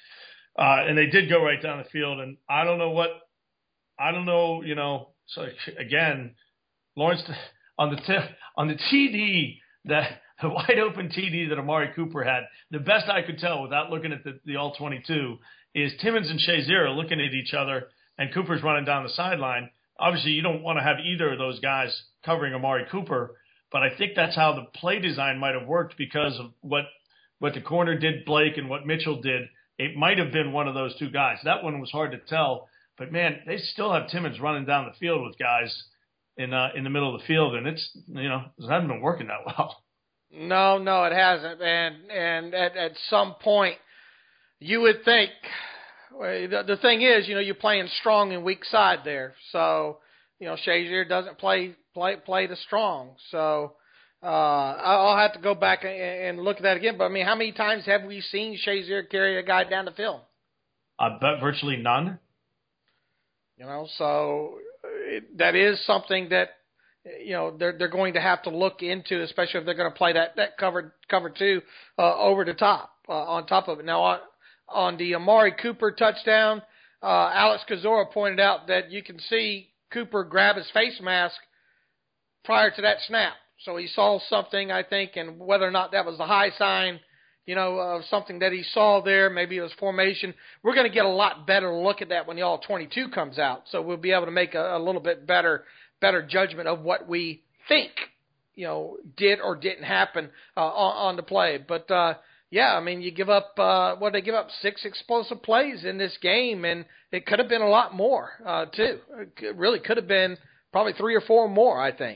Uh, and they did go right down the field, and I don't know what I don't know. You know, so again, Lawrence on the t- on the T D that. The wide open T D that Amari Cooper had, the best I could tell without looking at the, the all twenty-two is Timmons and Shazier looking at each other, and Cooper's running down the sideline. obviously you don't want to have either of those guys covering Amari Cooper, but I think that's how the play design might have worked because of what what the corner did, Blake, and what Mitchell did. It might have been one of those two guys. That one was hard to tell. But, man, they still have Timmons running down the field with guys in uh, in the middle of the field, and it's, you know, it hasn't been working that well. No, no, it hasn't. And and at, at some point, you would think, well, the, the thing is, you know, you're playing strong and weak side there. So, you know, Shazier doesn't play play play the strong. So uh, I'll have to go back and, and look at that again. But, I mean, how many times have we seen Shazier carry a guy down the field? I bet virtually none. You know, so it, that is something that, you know, they're they're going to have to look into, especially if they're going to play that that cover cover two uh, over the top uh, on top of it. Now on on the Amari Cooper touchdown, uh, Alex Kozora pointed out that you can see Cooper grab his face mask prior to that snap, so he saw something, I think, and whether or not that was the high sign, you know, of uh, something that he saw there. Maybe it was formation. We're going to get a lot better look at that when the all twenty-two comes out. So we'll be able to make a, a little bit better better judgment of what we think, you know, did or didn't happen uh, on, on the play. But, uh, yeah, I mean, you give up, uh, what, they give up six explosive plays in this game, and it could have been a lot more, uh, too. It really could have been probably three or four more, I think.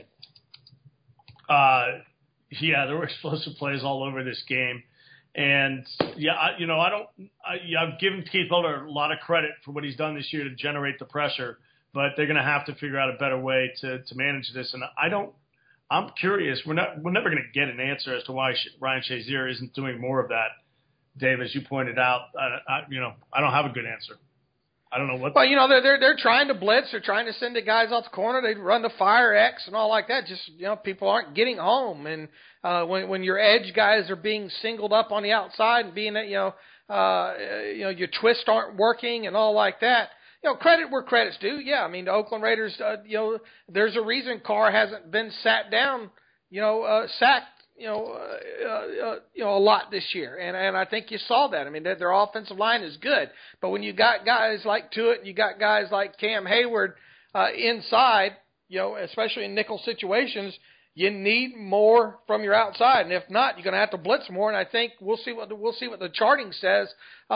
Uh, yeah, there were explosive plays all over this game. And, yeah, I, you know, I don't I, – I've given Keith Butler a lot of credit for what he's done this year to generate the pressure, but they're going to have to figure out a better way to, to manage this. And I don't – I'm curious. We're not we're never going to get an answer as to why Ryan Shazier isn't doing more of that, Dave, as you pointed out. I, I, you know, I don't have a good answer. I don't know what – Well, you know, they're, they're, they're trying to blitz. They're trying to send the guys off the corner. They run the fire X and all like that. Just, you know, people aren't getting home. And uh, when when your edge guys are being singled up on the outside and being, you know, uh, you know, your twists aren't working and all like that, you know, credit where credit's due. Yeah, I mean, the Oakland Raiders, uh, you know, there's a reason Carr hasn't been sat down, you know, uh, sacked, you know, uh, uh, you know, a lot this year, and and I think you saw that. I mean, their, their offensive line is good, but when you got guys like Tuitt, and you got guys like Cam Hayward uh, inside, you know, especially in nickel situations, you need more from your outside, and if not, you're going to have to blitz more. And I think we'll see what the, we'll see what the charting says uh,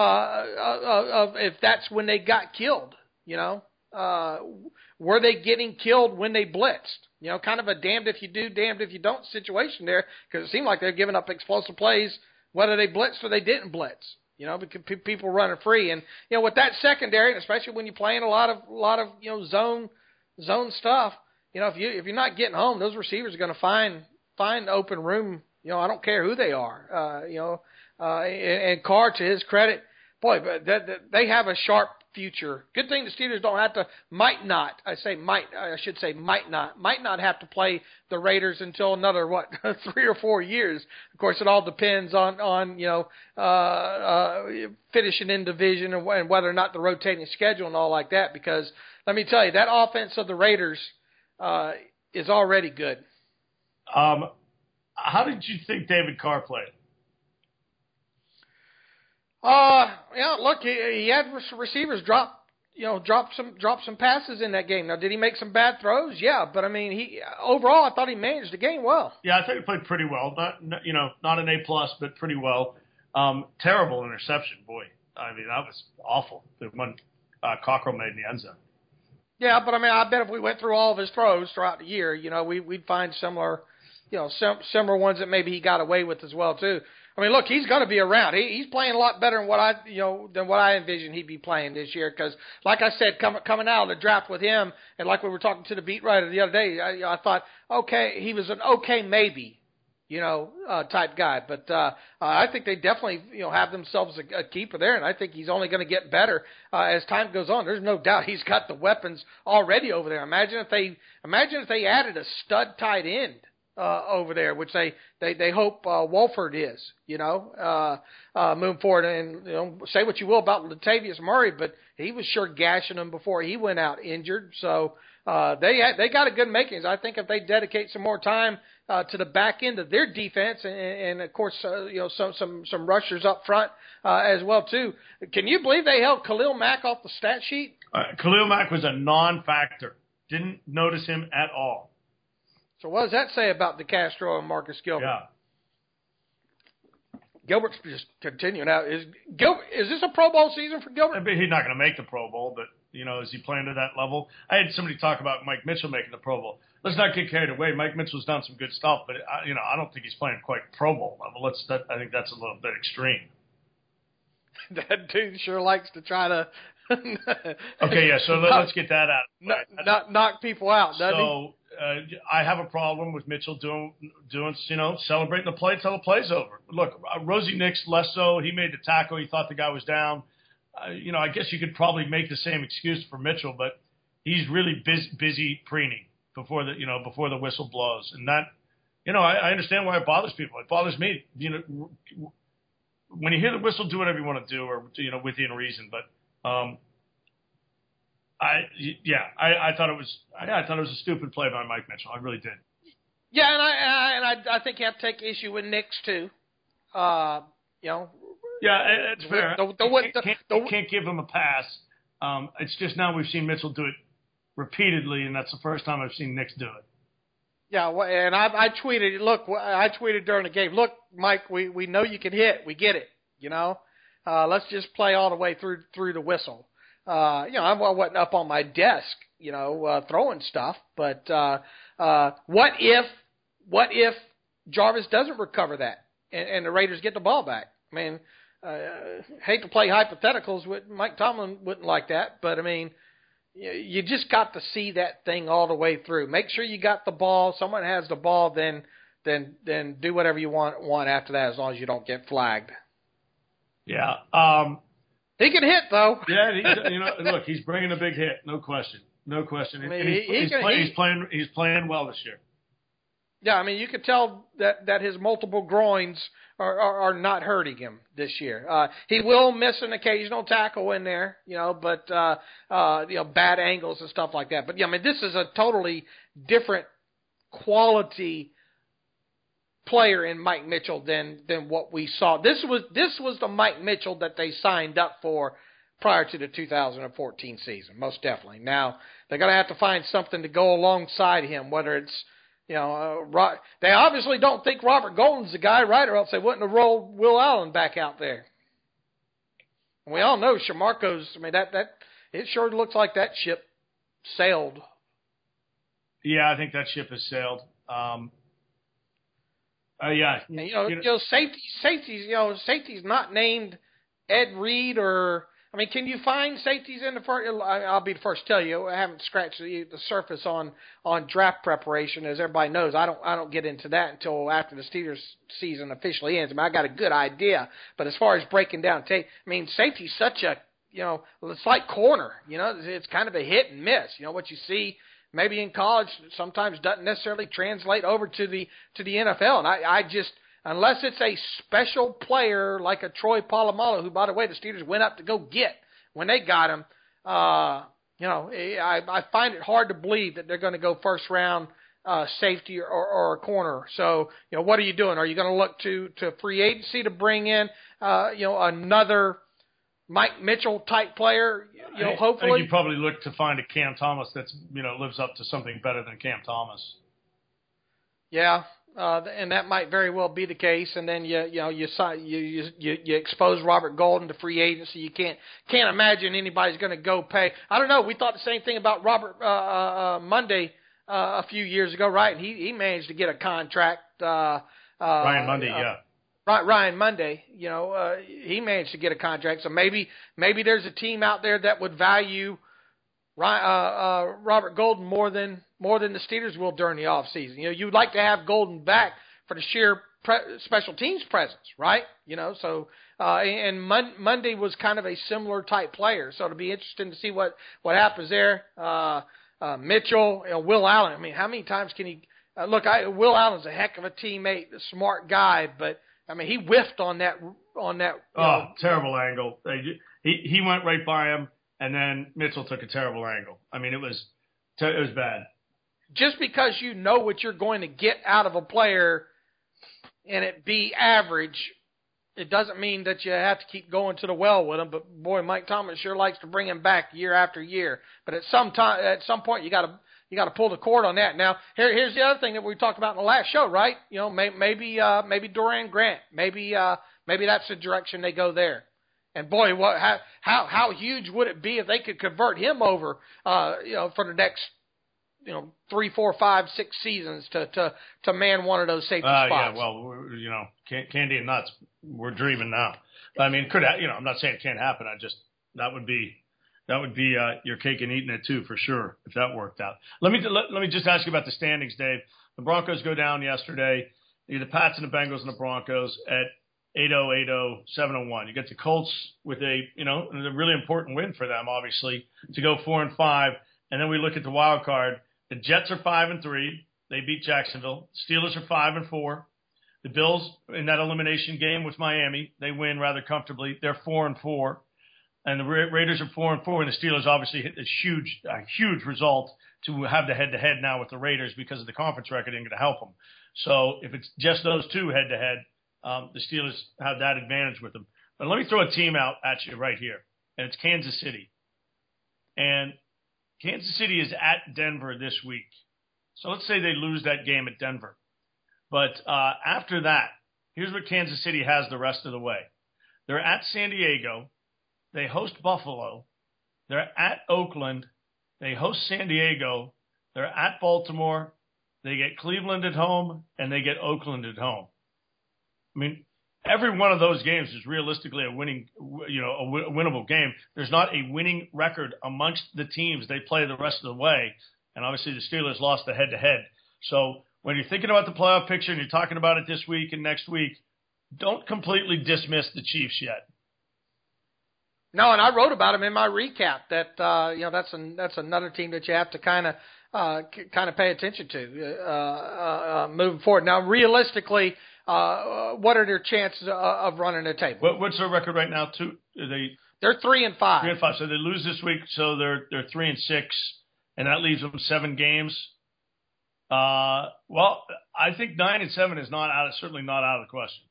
uh, of if that's when they got killed. You know, uh, were they getting killed when they blitzed? You know, kind of a damned if you do, damned if you don't situation there, because it seemed like they're giving up explosive plays whether they blitzed or they didn't blitz. You know, because pe- people running free, and you know, with that secondary, and especially when you're playing a lot of a lot of you know zone zone stuff. You know, if you if you're not getting home, those receivers are going to find find open room. You know, I don't care who they are. Uh, you know, uh, and, and Carr, to his credit, boy, but that, that they have a sharp future. Good thing the Steelers don't have to, might not. I say might. I should say might not. Might not have to play the Raiders until another what three or four years. Of course, it all depends on on you know uh, uh, finishing in division and, and whether or not the rotating schedule and all like that. Because let me tell you, that offense of the Raiders Uh, is already good. Um, how did you think David Carr played? Uh, yeah, look, he, he had receivers drop, you know, drop some drop some passes in that game. Now, did he make some bad throws? Yeah, but I mean, he overall, I thought he managed the game well. Yeah, I think he played pretty well. Not, you know, not an A plus, but pretty well. Um, terrible interception, boy. I mean, that was awful. The one uh, Cockrell made in the end zone. Yeah, but I mean, I bet if we went through all of his throws throughout the year, you know, we, we'd find similar, you know, sim- similar ones that maybe he got away with as well too. I mean, look, he's going to be around. He, he's playing a lot better than what I, you know, than what I envisioned he'd be playing this year. Because, like I said, com- coming out of the draft with him, and like we were talking to the beat writer the other day, I, I thought, okay, he was an okay maybe, you know, uh, type guy. But uh, uh, I think they definitely, you know, have themselves a, a keeper there, and I think he's only going to get better uh, as time goes on. There's no doubt he's got the weapons already over there. Imagine if they, imagine if they added a stud tight end uh, over there, which they they they hope uh, Wolford is, you know, uh, uh, moving forward. And you know, say what you will about Latavius Murray, but he was sure gashing them before he went out injured. So uh, they had, they got a good makings. I think if they dedicate some more time Uh, to the back end of their defense, and, and of course, uh, you know, some some some rushers up front uh, as well too. Can you believe they held Khalil Mack off the stat sheet? Uh, Khalil Mack was a non-factor. Didn't notice him at all. So what does that say about DeCastro and Marcus Gilbert? Yeah. Gilbert's just continuing out. Is Gilbert, is this a Pro Bowl season for Gilbert? I mean, he's not going to make the Pro Bowl, but, you know, is he playing to that level? I had somebody talk about Mike Mitchell making the Pro Bowl. Let's not get carried away. Mike Mitchell's done some good stuff, but, I, you know, I don't think he's playing quite Pro Bowl level. Let's, that, I think that's a little bit extreme. That dude sure likes to try to okay, yeah, so knock, let's get that out. Not, not knock people out, doesn't so, he? So uh, I have a problem with Mitchell doing, doing, you know, celebrating the play till the play's over. Look, uh, Rosie Nix less so. He made the tackle. He thought the guy was down. Uh, you know, I guess you could probably make the same excuse for Mitchell, but he's really busy, busy preening before the, you know, before the whistle blows. And that, you know, I, I understand why it bothers people. It bothers me. You know, when you hear the whistle, do whatever you want to do, or, you know, within reason. But, um, I, yeah, I, I thought it was, I, I thought it was a stupid play by Mike Mitchell. I really did. Yeah, and I, and I, I think you have to take issue with Nix too. Uh, you know. Yeah, it's fair. The, the, the, you can't, the, you can't give him a pass. Um, it's just now we've seen Mitchell do it repeatedly, and that's the first time I've seen Nix do it. Yeah, well, and I, I tweeted, look, I tweeted during the game, look, Mike, we, we know you can hit. We get it, you know. Uh, let's just play all the way through through the whistle. Uh, you know, I wasn't up on my desk, you know, uh, throwing stuff. But uh, uh, what if, what if Jarvis doesn't recover that and, and the Raiders get the ball back? I mean, uh, hate to play hypotheticals. With Mike Tomlin wouldn't like that, but I mean, you, you just got to see that thing all the way through. Make sure you got the ball. Someone has the ball, then then then do whatever you want want after that, as long as you don't get flagged. Yeah. Um, He can hit, though. Yeah, he, you know, look, he's bringing a big hit, no question, no question. I mean, and he's, he, he he's, can, play, he, he's playing, he's playing well this year. Yeah, I mean, you could tell that, that his multiple groins are, are, are not hurting him this year. Uh, he will miss an occasional tackle in there, you know, but uh, uh, you know, bad angles and stuff like that. But yeah, I mean, this is a totally different quality player in Mike Mitchell than than what we saw. This was this was the Mike Mitchell that they signed up for prior to the two thousand fourteen season, most definitely. Now they're going to have to find something to go alongside him, whether it's, you know, uh, they obviously don't think Robert Golden's the guy, right? Or else they wouldn't have rolled Will Allen back out there. And we all know Shamarko's. I mean, that that it sure looks like that ship sailed. Yeah, I think that ship has sailed. Um, Uh, yeah, and, you know, you know, safety, safeties, you know, safety's not named Ed Reed or, I mean, can you find safeties in the first? I'll be the first to tell you, I haven't scratched the, the surface on, on draft preparation, as everybody knows. I don't, I don't get into that until after the Steelers season officially ends. I mean, I got a good idea, but as far as breaking down tape, I mean, safety's such a, you know, it's like corner. You know, it's kind of a hit and miss. You know what you see. Maybe in college sometimes doesn't necessarily translate over to the to the N F L. And I, I just, unless it's a special player like a Troy Polamalu, who, by the way, the Steelers went up to go get when they got him, uh, you know, I, I find it hard to believe that they're going to go first round uh, safety or, or a corner. So, you know, what are you doing? Are you going to look to, to free agency to bring in, uh, you know, another Mike Mitchell type player, you know, hopefully? I think you probably look to find a Cam Thomas that's, you know, lives up to something better than Cam Thomas. Yeah, uh, and that might very well be the case. And then you, you know, you you you you expose Robert Golden to free agency. You can't can't imagine anybody's going to go pay. I don't know. We thought the same thing about Robert uh, uh, Monday uh, a few years ago, right? He he managed to get a contract. Uh, uh, Ryan Monday, uh, yeah. Right, Ryan Monday, you know, uh, he managed to get a contract. So maybe maybe there's a team out there that would value Ryan, uh, uh, Robert Golden more than more than the Steelers will during the offseason. You know, you'd like to have Golden back for the sheer pre- special teams presence, right? You know, so uh, and Mon- Monday was kind of a similar type player. So it'll be interesting to see what, what happens there. Uh, uh, Mitchell, you know, Will Allen. I mean, how many times can he uh, look? I, Will Allen's a heck of a teammate, a smart guy, but I mean, he whiffed on that on that. Oh, know, terrible angle. He he went right by him, and then Mitchell took a terrible angle. I mean, it was it was bad. Just because you know what you're going to get out of a player, and it be average, it doesn't mean that you have to keep going to the well with him. But boy, Mike Thomas sure likes to bring him back year after year. But at some time, at some point, you got to You got to pull the cord on that. Now, here, here's the other thing that we talked about in the last show, right? You know, may, maybe uh, maybe Doran Grant, maybe uh, maybe that's the direction they go there. And boy, what how how how huge would it be if they could convert him over, uh, you know, for the next, you know, three, four, five, six seasons to to to man one of those safety uh, spots. Yeah, well, we're, you know, Candy and Nuts, we're dreaming now. I mean, could you know, I'm not saying it can't happen. I just that would be. That would be uh, your cake and eating it too, for sure, if that worked out. Let me let, let me just ask you about the standings, Dave. The Broncos go down yesterday. You get the Pats and the Bengals and the Broncos at eight oh, eight oh, seven oh one. You get the Colts with a you know a really important win for them, obviously, to go four and five. And then we look at the wild card. The Jets are five and three. They beat Jacksonville. Steelers are five and four. The Bills in that elimination game with Miami, they win rather comfortably. They're four and four. And the Ra- Raiders are four and four, and the Steelers obviously hit this huge, uh, huge result to have the head-to-head now with the Raiders because of the conference record ain't going to help them. So if it's just those two head-to-head, um, the Steelers have that advantage with them. But let me throw a team out at you right here, and it's Kansas City. And Kansas City is at Denver this week. So let's say they lose that game at Denver. But uh, after that, here's what Kansas City has the rest of the way. They're at San Diego. They host Buffalo. They're at Oakland. They host San Diego. They're at Baltimore. They get Cleveland at home, and they get Oakland at home. I mean, every one of those games is realistically a winning, you know, a winnable game. There's not a winning record amongst the teams they play the rest of the way, and obviously the Steelers lost the head-to-head. So when you're thinking about the playoff picture and you're talking about it this week and next week, don't completely dismiss the Chiefs yet. No, and I wrote about them in my recap that uh, you know that's an, that's another team that you have to kind of uh, c- kind of pay attention to uh, uh, uh, moving forward. Now, realistically, uh, what are their chances of, of running the table? What, what's their record right now? Two? Are they they're three and five. Three and five. So they lose this week, so they're they're three and six, and that leaves them seven games. Uh, well, I think nine and seven is not out. Certainly not out of the question.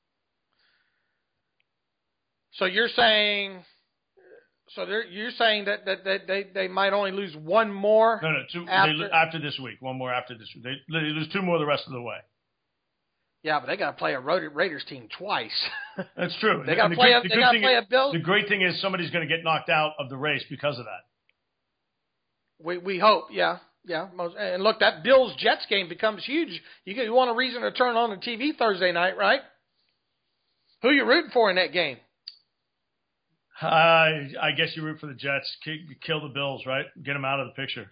So you're saying, so you're saying that, that, that they, they might only lose one more? No, no, two after, they, after this week. One more after this week. They, they lose two more the rest of the way. Yeah, but they got to play a Raiders team twice. That's true. they got to play. A, they got to play a Bills. The great thing is somebody's going to get knocked out of the race because of that. We we hope, yeah, yeah. Most, and look, that Bills Jets game becomes huge. You, you want a reason to turn on the T V Thursday night, right? Who you rooting for in that game? Uh, I guess you root for the Jets. Kill the Bills, right? Get them out of the picture.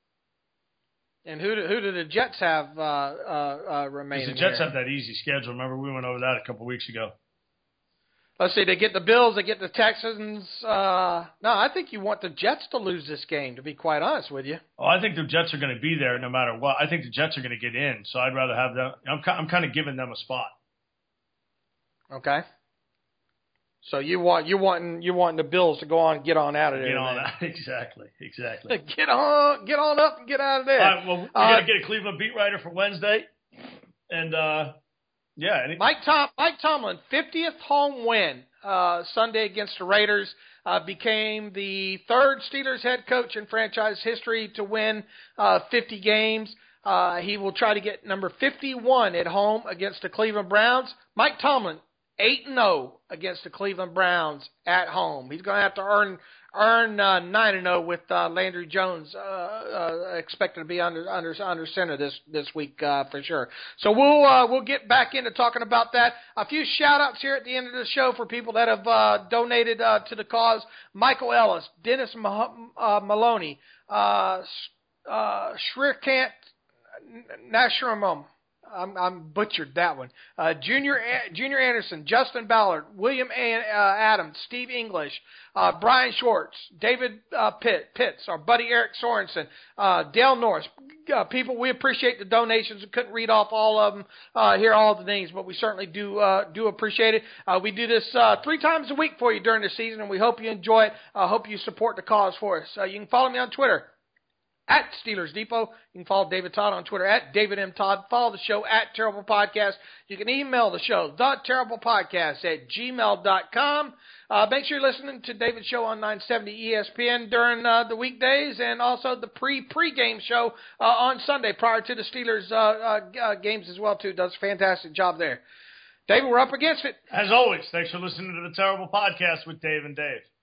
And who do, who do the Jets have uh, uh, uh, remaining? The Jets here? have that easy schedule. Remember, we went over that a couple weeks ago. Let's see. They get the Bills. They get the Texans. Uh, no, I think you want the Jets to lose this game, to be quite honest with you. Oh, I think the Jets are going to be there no matter what. I think the Jets are going to get in, so I'd rather have them. I'm, I'm kind of giving them a spot. Okay. So you want you wanting you wanting the Bills to go on and get on out of there. Get on out. Exactly. Exactly. Get on get on up and get out of there. All right, well, we uh, got to get a Cleveland beat writer for Wednesday. And uh, yeah, any- Mike Tom Mike Tomlin, fiftieth home win uh, Sunday against the Raiders, uh, became the third Steelers head coach in franchise history to win uh, fifty games. Uh, he will try to get number fifty-one at home against the Cleveland Browns. Mike Tomlin, eight and oh against the Cleveland Browns at home. He's going to have to earn earn uh, nine and oh with uh, Landry Jones uh, uh, expected to be under under under center this this week uh, for sure. So we'll uh, we'll get back into talking about that. A few shout outs here at the end of the show for people that have uh, donated uh, to the cause. Michael Ellis, Dennis Mah- uh, Maloney, uh, uh, Shrikant Nashramum. I'm, I'm butchered that one. Uh, Junior Junior Anderson, Justin Ballard, William A- uh, Adams, Steve English, uh, Brian Schwartz, David uh, Pitt, Pitts, our buddy Eric Sorensen, uh, Dale Norris. Uh, people, we appreciate the donations. We couldn't read off all of them uh, here, all the names, but we certainly do uh, do appreciate it. Uh, we do this uh, three times a week for you during the season, and we hope you enjoy it. I uh, hope you support the cause for us. Uh, you can follow me on Twitter at Steelers Depot. You can follow David Todd on Twitter at David M. Todd. Follow the show at Terrible Podcast. You can email the show, the terrible podcast at gmail dot com. Uh, make sure you're listening to David's show on nine seventy E S P N during uh, the weekdays, and also the pre-pre-game show uh, on Sunday prior to the Steelers uh, uh, uh, games as well, too. Does a fantastic job there. David, we're up against it. As always, thanks for listening to the Terrible Podcast with Dave and Dave.